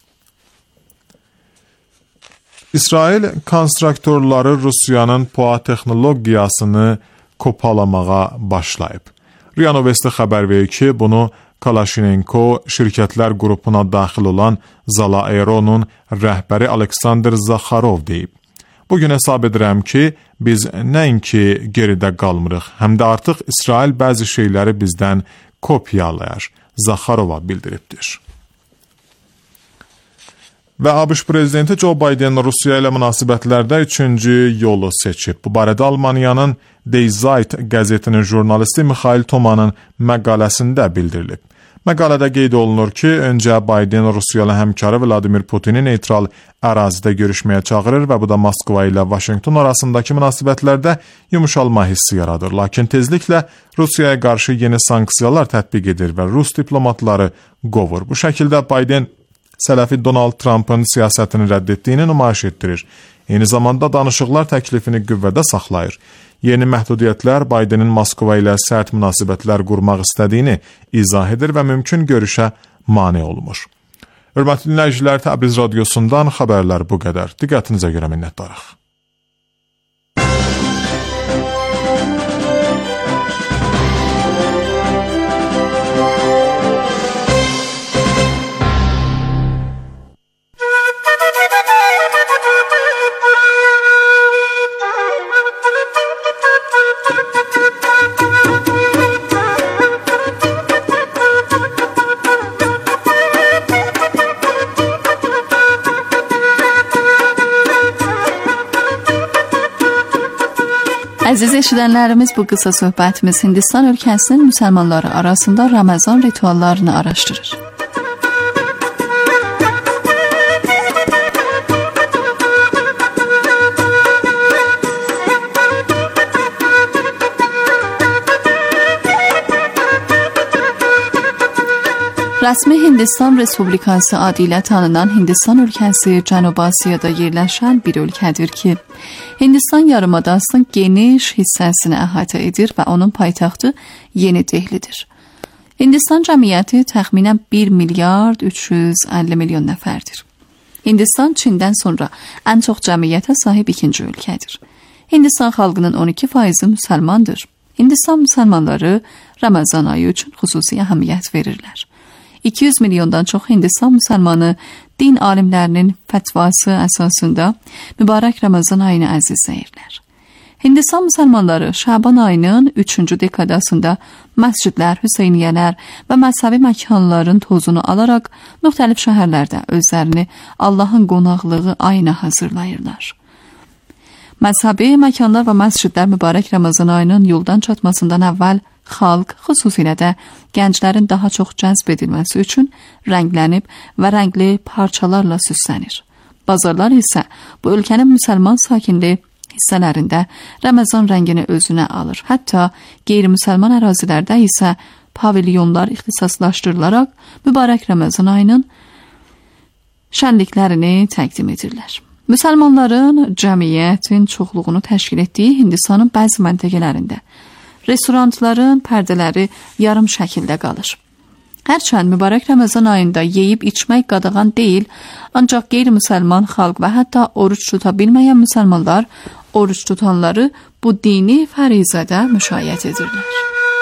İsrail konstruktorları Rusiyanın PUA texnologiyasını kopalamağa başlayıb. RIA Novosti xəbər verir ki, bunu Kalaşinenko şirkətlər qrupuna daxil olan Zala Aeronun rəhbəri Aleksandr Zaxarov deyib. Bugün hesab edirəm ki, biz nəinki geridə qalmırıq, həm də artıq İsrail bəzi şeyləri bizdən kopyalayar, Zaxarova bildiribdir. Və ABŞ prezidenti Joe Biden Rusiya ilə münasibətlərdə 3-cü yolu seçib. Bu barədə Almaniyanın Die Zeit qəzetinin jurnalisti Mikhail Tomanın məqaləsində bildirilib. Məqalədə qeyd olunur ki, öncə Biden Rusiyalı həmkarı Vladimir Putini neytral ərazidə görüşməyə çağırır və bu da Moskva ilə Vaşinqton arasındakı münasibətlərdə yumuşalma hissi yaradır. Lakin tezliklə Rusiyaya qarşı yeni sanksiyalar tətbiq edir və Rus diplomatları qovur. Bu şəkildə Biden Sələfi Donald Trump'ın siyasətini rədd etdiyini nümayiş etdirir. Eyni zamanda danışıqlar təklifini qüvvədə saxlayır. Yeni məhdudiyyətlər Bidenin Moskva ilə sərt münasibətlər qurmaq istədiyini izah edir və mümkün görüşə mane olmur. Hörmətli dinləyicilər, Təbriz radiosundan xəbərlər bu qədər. Diqqətinizə görə minnətdarıq. Əziz eşidənlərimiz, bu qısa söhbətimiz Hindistan ölkəsinin müsəlmanları arasında Ramazan rituallarını araşdırır. Rəsmi Hindistan Respublikası adı ilə tanınan Hindistan ölkəsi Cənubi Asiyada yerləşən bir ölkədir ki, Hindistan yarımadasının geniş hissəsini əhatə edir və onun paytaxtı Yeni Dehlidir. Hindistan cəmiyyəti təxminən 1 milyard 350 milyon nəfərdir. Hindistan Çindən sonra ən çox cəmiyyətə sahib ikinci ölkədir. Hindistan xalqının 12% müsəlmandır. Hindistan müsəlmanları Ramazan ayı üçün xüsusi əhəmiyyət verirlər. 200 milyondan çox Hindistan müsəlmanı din alimlərinin fətvası əsasında mübarək Ramazan ayını əzizləyirlər. Hindistan müsəlmanları Şaban ayının 3-cü dekadasında məscidlər, hüseyniyələr və məzhəbi məkanların tozunu alaraq müxtəlif şəhərlərdə özlərini Allahın qonaqlığı ayına hazırlayırlar. Məzhəbi məkanlar və məscidlər mübarək Ramazan ayının yoldan çatmasından əvvəl xalq, xüsusilə də gənclərin daha çox cəzb edilməsi üçün rənglənib və rəngli parçalarla süslənir. Bazarlar isə bu ölkənin müsəlman sakinli hissələrində Ramazan rəngini özünə alır. Hətta qeyri-müsəlman ərazilərdə isə pavilyonlar ixtisaslaşdırılaraq mübarək Ramazan ayının şənliklərini təqdim edirlər. Müsəlmanların cəmiyyətin çoxluğunu təşkil etdiyi Hindistanın bəzi məntəqələrində restoranların pərdələri yarım şəkildə qalır. Hərçənd mübarək Ramazan ayında yeyib içmək qadağan deyil, ancaq qeyri-müsəlman xalq və hətta oruç tuta bilməyən müsəlmanlar oruç tutanları bu dini fərizədə müşayiət edirlər.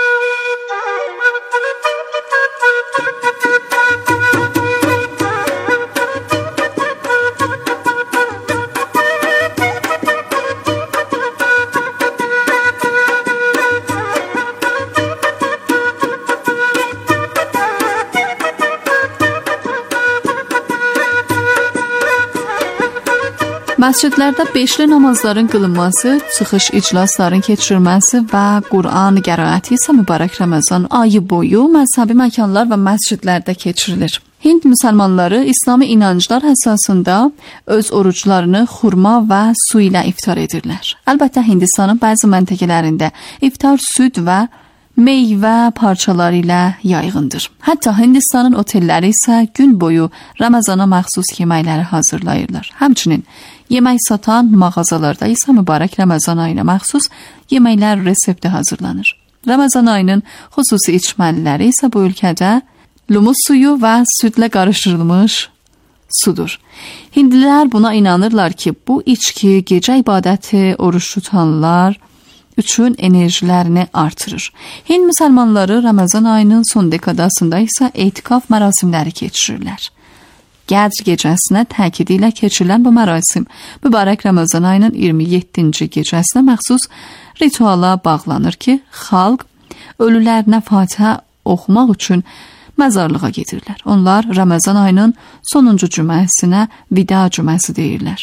Məscidlərdə beşli namazların qılınması, çıxış iclasların keçirilməsi və Quran qiraəti isə mübarək Ramazan ayı boyu məzhəbi məkanlar və məscidlərdə keçirilir. Hind müsəlmanları İslami inanclar əsasında öz oruclarını xurma və su ilə iftar edirlər. Əlbəttə Hindistanın bəzi məntəqələrində iftar süd və meyvə parçaları ilə yayğındır. Hətta Hindistanın otelləri isə gün boyu Ramazana məxsus yeməkləri hazırlayırlar. Həmçinin yemək satan mağazalarda isə mübarək Ramazan ayına məxsus yeməklər resepti hazırlanır. Ramazan ayının xüsusi içməliləri isə bu ölkədə lumus suyu və südlə qarışdırılmış sudur. Hindlilər buna inanırlar ki, bu içki gecə ibadəti oruç tutanlar üçün enerjilərini artırır. Hind müsəlmanları Ramazan ayının son dekadasında isə etikaf mərasimləri keçirirlər. Qədr gecəsinə təkidi ilə keçirilən bu mərasim mübarək Ramazan ayının 27-ci gecəsinə məxsus rituala bağlanır ki, xalq ölülərinə Fatihə oxumaq üçün məzarlığa gedirlər. Onlar Ramazan ayının sonuncu cüməsinə vida cüməsi deyirlər.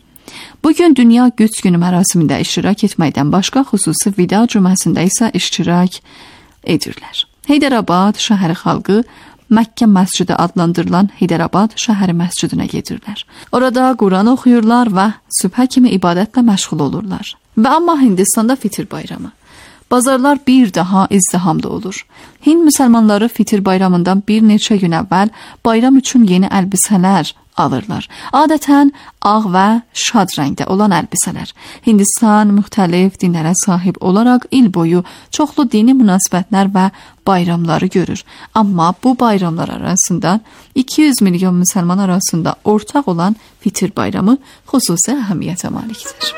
Bugün Dünya Güc Günü mərasimində iştirak etməkdən başqa xüsusi vida cüməsində isə iştirak edirlər. Heydərabad şəhəri xalqı Məkkə məscidi adlandırılan Heydərabad şəhəri məscidinə gedirlər. Orada Quran oxuyurlar və sübhə kimi ibadətlə məşğul olurlar. Və amma Hindistanda Fitir bayramı. Bazarlar bir daha izdihamda olur. Hind müsəlmanları Fitir bayramından bir neçə gün əvvəl bayram üçün yeni əlbisələr alırlar. Adətən ağ və şad rəngdə olan əlbisələr. Hindistan müxtəlif dinlərə sahib olaraq il boyu çoxlu dini münasibətlər və bayramları görür. Amma bu bayramlar arasında 200 milyon müsəlman arasında ortaq olan Fitir bayramı xüsusi əhəmiyyətə malikdir.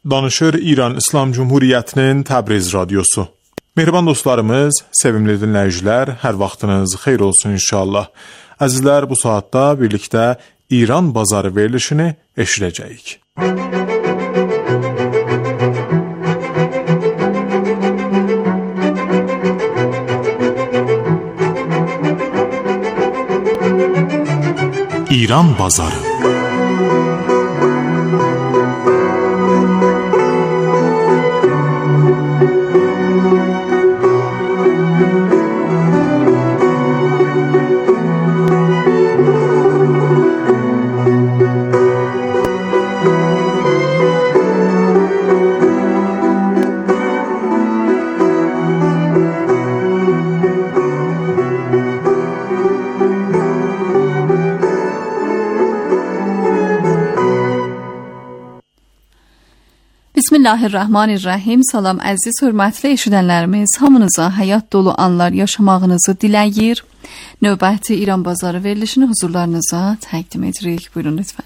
danışır İran İslam Cumhuriyyətinin Təbriz radiosu. Mehriban dostlarımız, sevimli dinləyicilər, hər vaxtınız xeyir olsun inşallah. Əzizlər, bu saatda birlikdə İran bazarı verilişini eşidəcəyik. İran bazarı. Bismillahirrahmanirrahim. Salam əziz hörmətli eşidənlərimiz, hamınıza həyat dolu anlar yaşamağınızı diləyir. Növbəti İran bazarı verilişini huzurlarınıza təqdim edirik. Buyurun lütfən.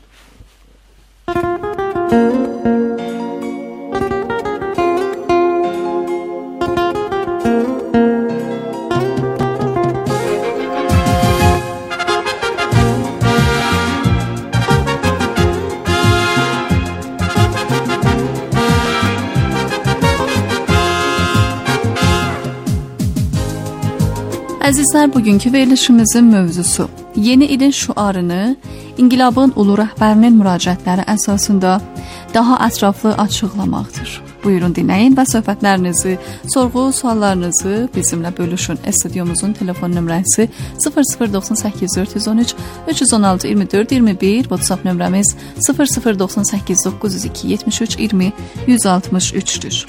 Əzizlər, bugünkü verilişimizin mövzusu yeni ilin şüarını İnqilabın ulu rəhbərinin müraciətləri əsasında daha ətraflı açıqlamaqdır. Buyurun dinləyin və söhbətlərinizi, sorğu, suallarınızı bizimlə bölüşün. Studyomuzun telefon nömrəsi 0098 413 316 24 21, WhatsApp nömrəmiz 0098 902 73 20 163'dür.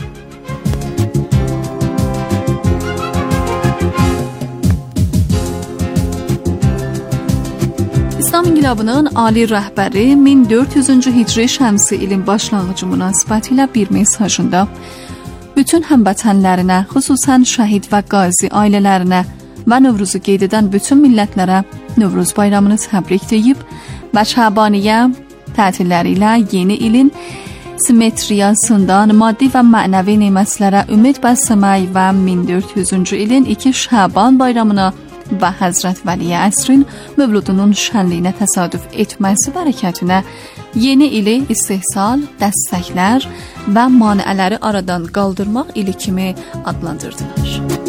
İslam İnqilabının ali rəhbəri 1400-cü hicri şəmsi ilin başlanğıcı münasibətilə bir mesajında bütün həmvətənlərinə, xüsusən şəhid və qazi ailələrinə və Növruzu qeyd edən bütün millətlərə Növruz bayramını təbrik deyib və Şəbaniyyə tətilləri ilə yeni ilin simmetriyasından maddi və mənəvi nemətlərə ümid bəsləmək və 1400-cü ilin 2 Şəban bayramına və Həzrət Vəliyə əsrin mövludunun şənliyinə təsadüf etməsi bərəkətinə yeni ili istehsal, dəstəklər və maneələri aradan qaldırmaq ili kimi adlandırdılar.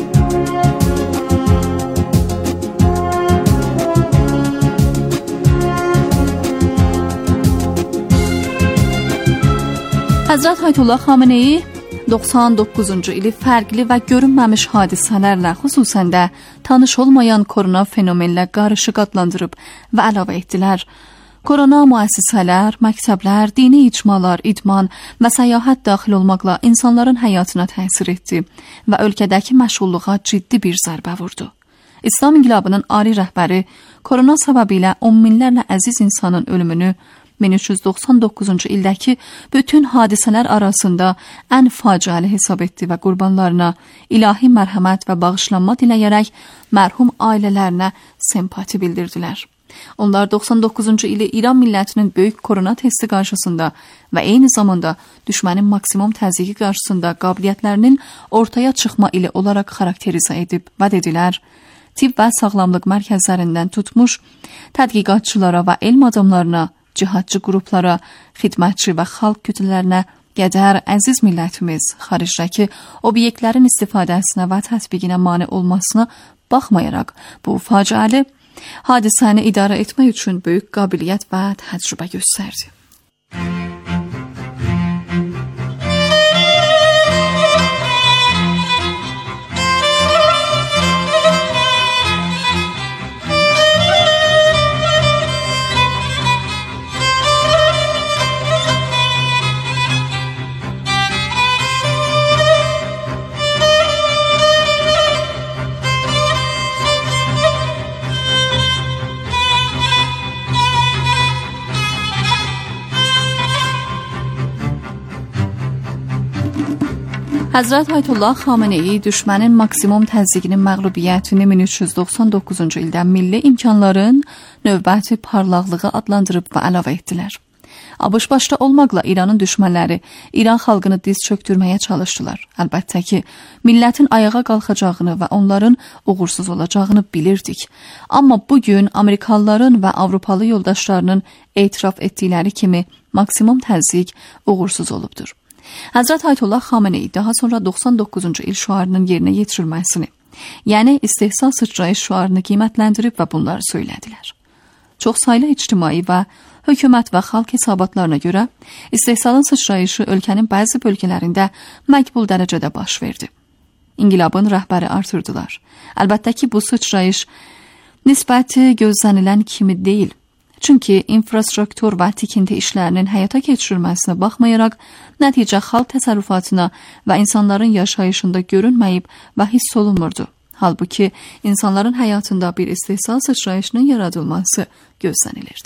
Həzrət Ayətullah Xameneyi 99-cu ili fərqli və görünməmiş hadisələrlə, xüsusən də tanış olmayan korona fenomenlə qarışıq adlandırıb və əlavə etdilər. Korona müəssisələr, məktəblər, dini icmalar, idman və səyahət daxil olmaqla insanların həyatına təsir etdi və ölkədəki məşğulluğa ciddi bir zərbə vurdu. İslam İnqilabının ali rəhbəri korona səbəbilə 10 minlərlə əziz insanın ölümünü 1399-cu ildəki bütün hadisələr arasında ən faciəli hesab etdi və qurbanlarına ilahi mərhəmət və bağışlanma diləyərək mərhum ailələrinə sempati bildirdilər. Onlar 99-cu ili İran millətinin böyük korona testi qarşısında və eyni zamanda düşmənin maksimum təzyiqi qarşısında qabiliyyətlərinin ortaya çıxma ili olaraq xarakterizə edib və dedilər, tibb və sağlamlıq mərkəzlərindən tutmuş tədqiqatçılara və elm adamlarına, cihadçı qruplara, xidmətçi və xalq kütlələrinə qədər əziz millətimiz xaricdəki obyektlərin istifadəsinə və tətbiqinə mane olmasına baxmayaraq bu faciəli hadisəni idarə etmək üçün böyük qabiliyyət və təcrübə göstərdi. Həzrət Ayətullah Xameneyi düşmənin maksimum təzyiqinin məğlubiyyətini 1399-cu ildə milli imkanların növbəti parlaqlığı adlandırıb və əlavə etdilər. ABŞ başda olmaqla İranın düşmənləri İran xalqını diz çöktürməyə çalışdılar. Əlbəttə ki, millətin ayağa qalxacağını və onların uğursuz olacağını bilirdik. Amma bugün Amerikalıların və Avropalı yoldaşlarının etiraf etdikləri kimi maksimum təzyiq uğursuz olubdur. Həzrət Ayətullah Xameneyi daha sonra 99-cu il şüarının yerinə yetirilməsini, yəni istehsal sıçrayış şüarını qiymətləndirib və bunları söylədilər. Çox saylı ictimai və hökumət və xalq hesabatlarına görə istehsalın sıçrayışı ölkənin bəzi bölgələrində məqbul dərəcədə baş verdi. İnqilabın rəhbəri artırdılar. Əlbəttə ki, bu sıçrayış nisbəti gözlənilən kimi deyil. Çünki infrastruktur və tikinti işlərinin həyata keçirilməsinə baxmayaraq, nəticə xalq təsərrüfatına və insanların yaşayışında görünməyib və hiss olunmurdu. Halbuki insanların həyatında bir istehsal sıçrayışının yaradılması gözlənilirdi.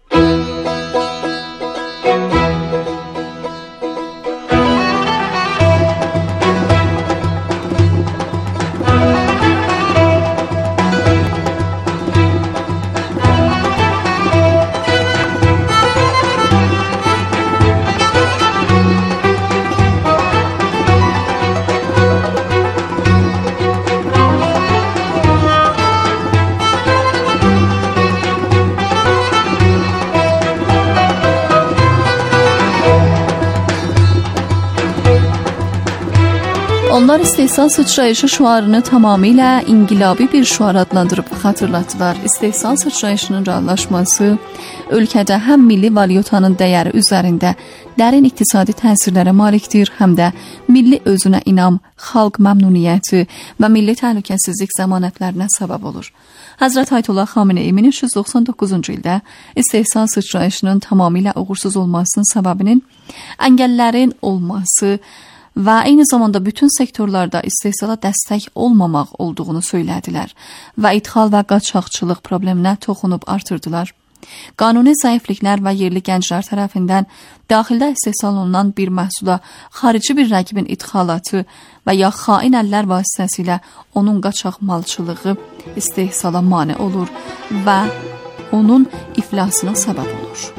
Onlar istehsal sıçrayışı şüarını tamamilə inqilabi bir şüar adlandırıb xatırlatdılar. İstehsal sıçrayışının reallaşması ölkədə həm milli valyutanın dəyəri üzərində dərin iqtisadi təsirlərə malikdir, həm də milli özünə inam, xalq məmnuniyyəti və milli təhlükəsizlik zəmanətlərinə səbəb olur. Həzrət Ayətullah Xameneyi 1399-cu ildə istehsal sıçrayışının tamamilə uğursuz olmasının səbəbinin əngəllərin olması və eyni zamanda bütün sektorlarda istehsala dəstək olmamaq olduğunu söylədilər və idxal və qaçaqçılıq probleminə toxunub artırdılar. Qanuni zəifliklər və yerli gənclər tərəfindən daxildə istehsal olunan bir məhsula xarici bir rəqibin idxalatı və ya xain əllər vasitəsilə onun qaçaq malçılığı istehsala mane olur və onun iflasına səbəb olur.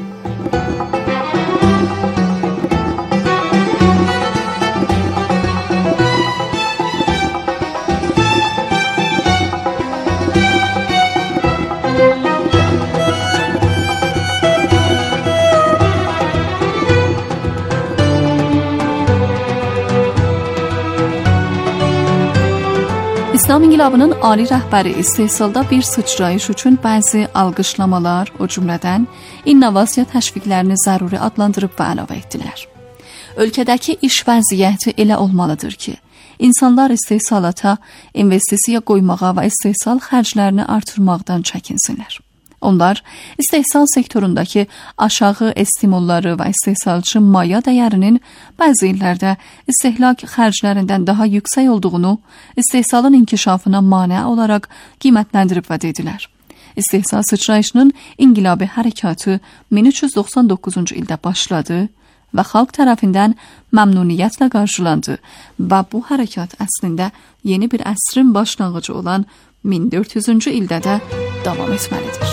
İslam İnqilabının ali rəhbəri istehsalda bir sıçrayış üçün bəzi alqışlamalar, o cümlədən innovasiya təşviqlərini zəruri adlandırıb və əlavə etdilər. Ölkədəki iş vəziyyəti elə olmalıdır ki, insanlar istehsalata, investisiya qoymağa və istehsal xərclərini artırmaqdan çəkinsinlər. Onlar istehsal sektorundakı aşağı estimulları və istehsalçı maya dəyərinin bəzi illərdə istehlak xərclərindən daha yüksək olduğunu istehsalın inkişafına mane olaraq qiymətləndirib və dedilər. İstehsal sıçrayışının inqilabi hərəkatı 1399-cu ildə başladı və xalq tərəfindən məmnuniyyətlə qarşılandı və bu hərəkat əslində yeni bir əsrin başlanğıcı olan 1400-cü ildə də davam etməlidir.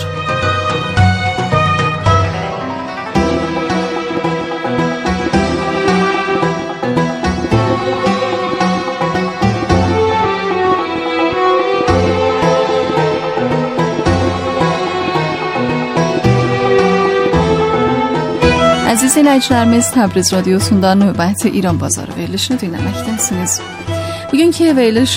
Əziz dinləyicilərimiz, Təbriz Radiosundan növbəti İran Bazarı verilişini dinləməkdəsiniz. Bugünkü veriliş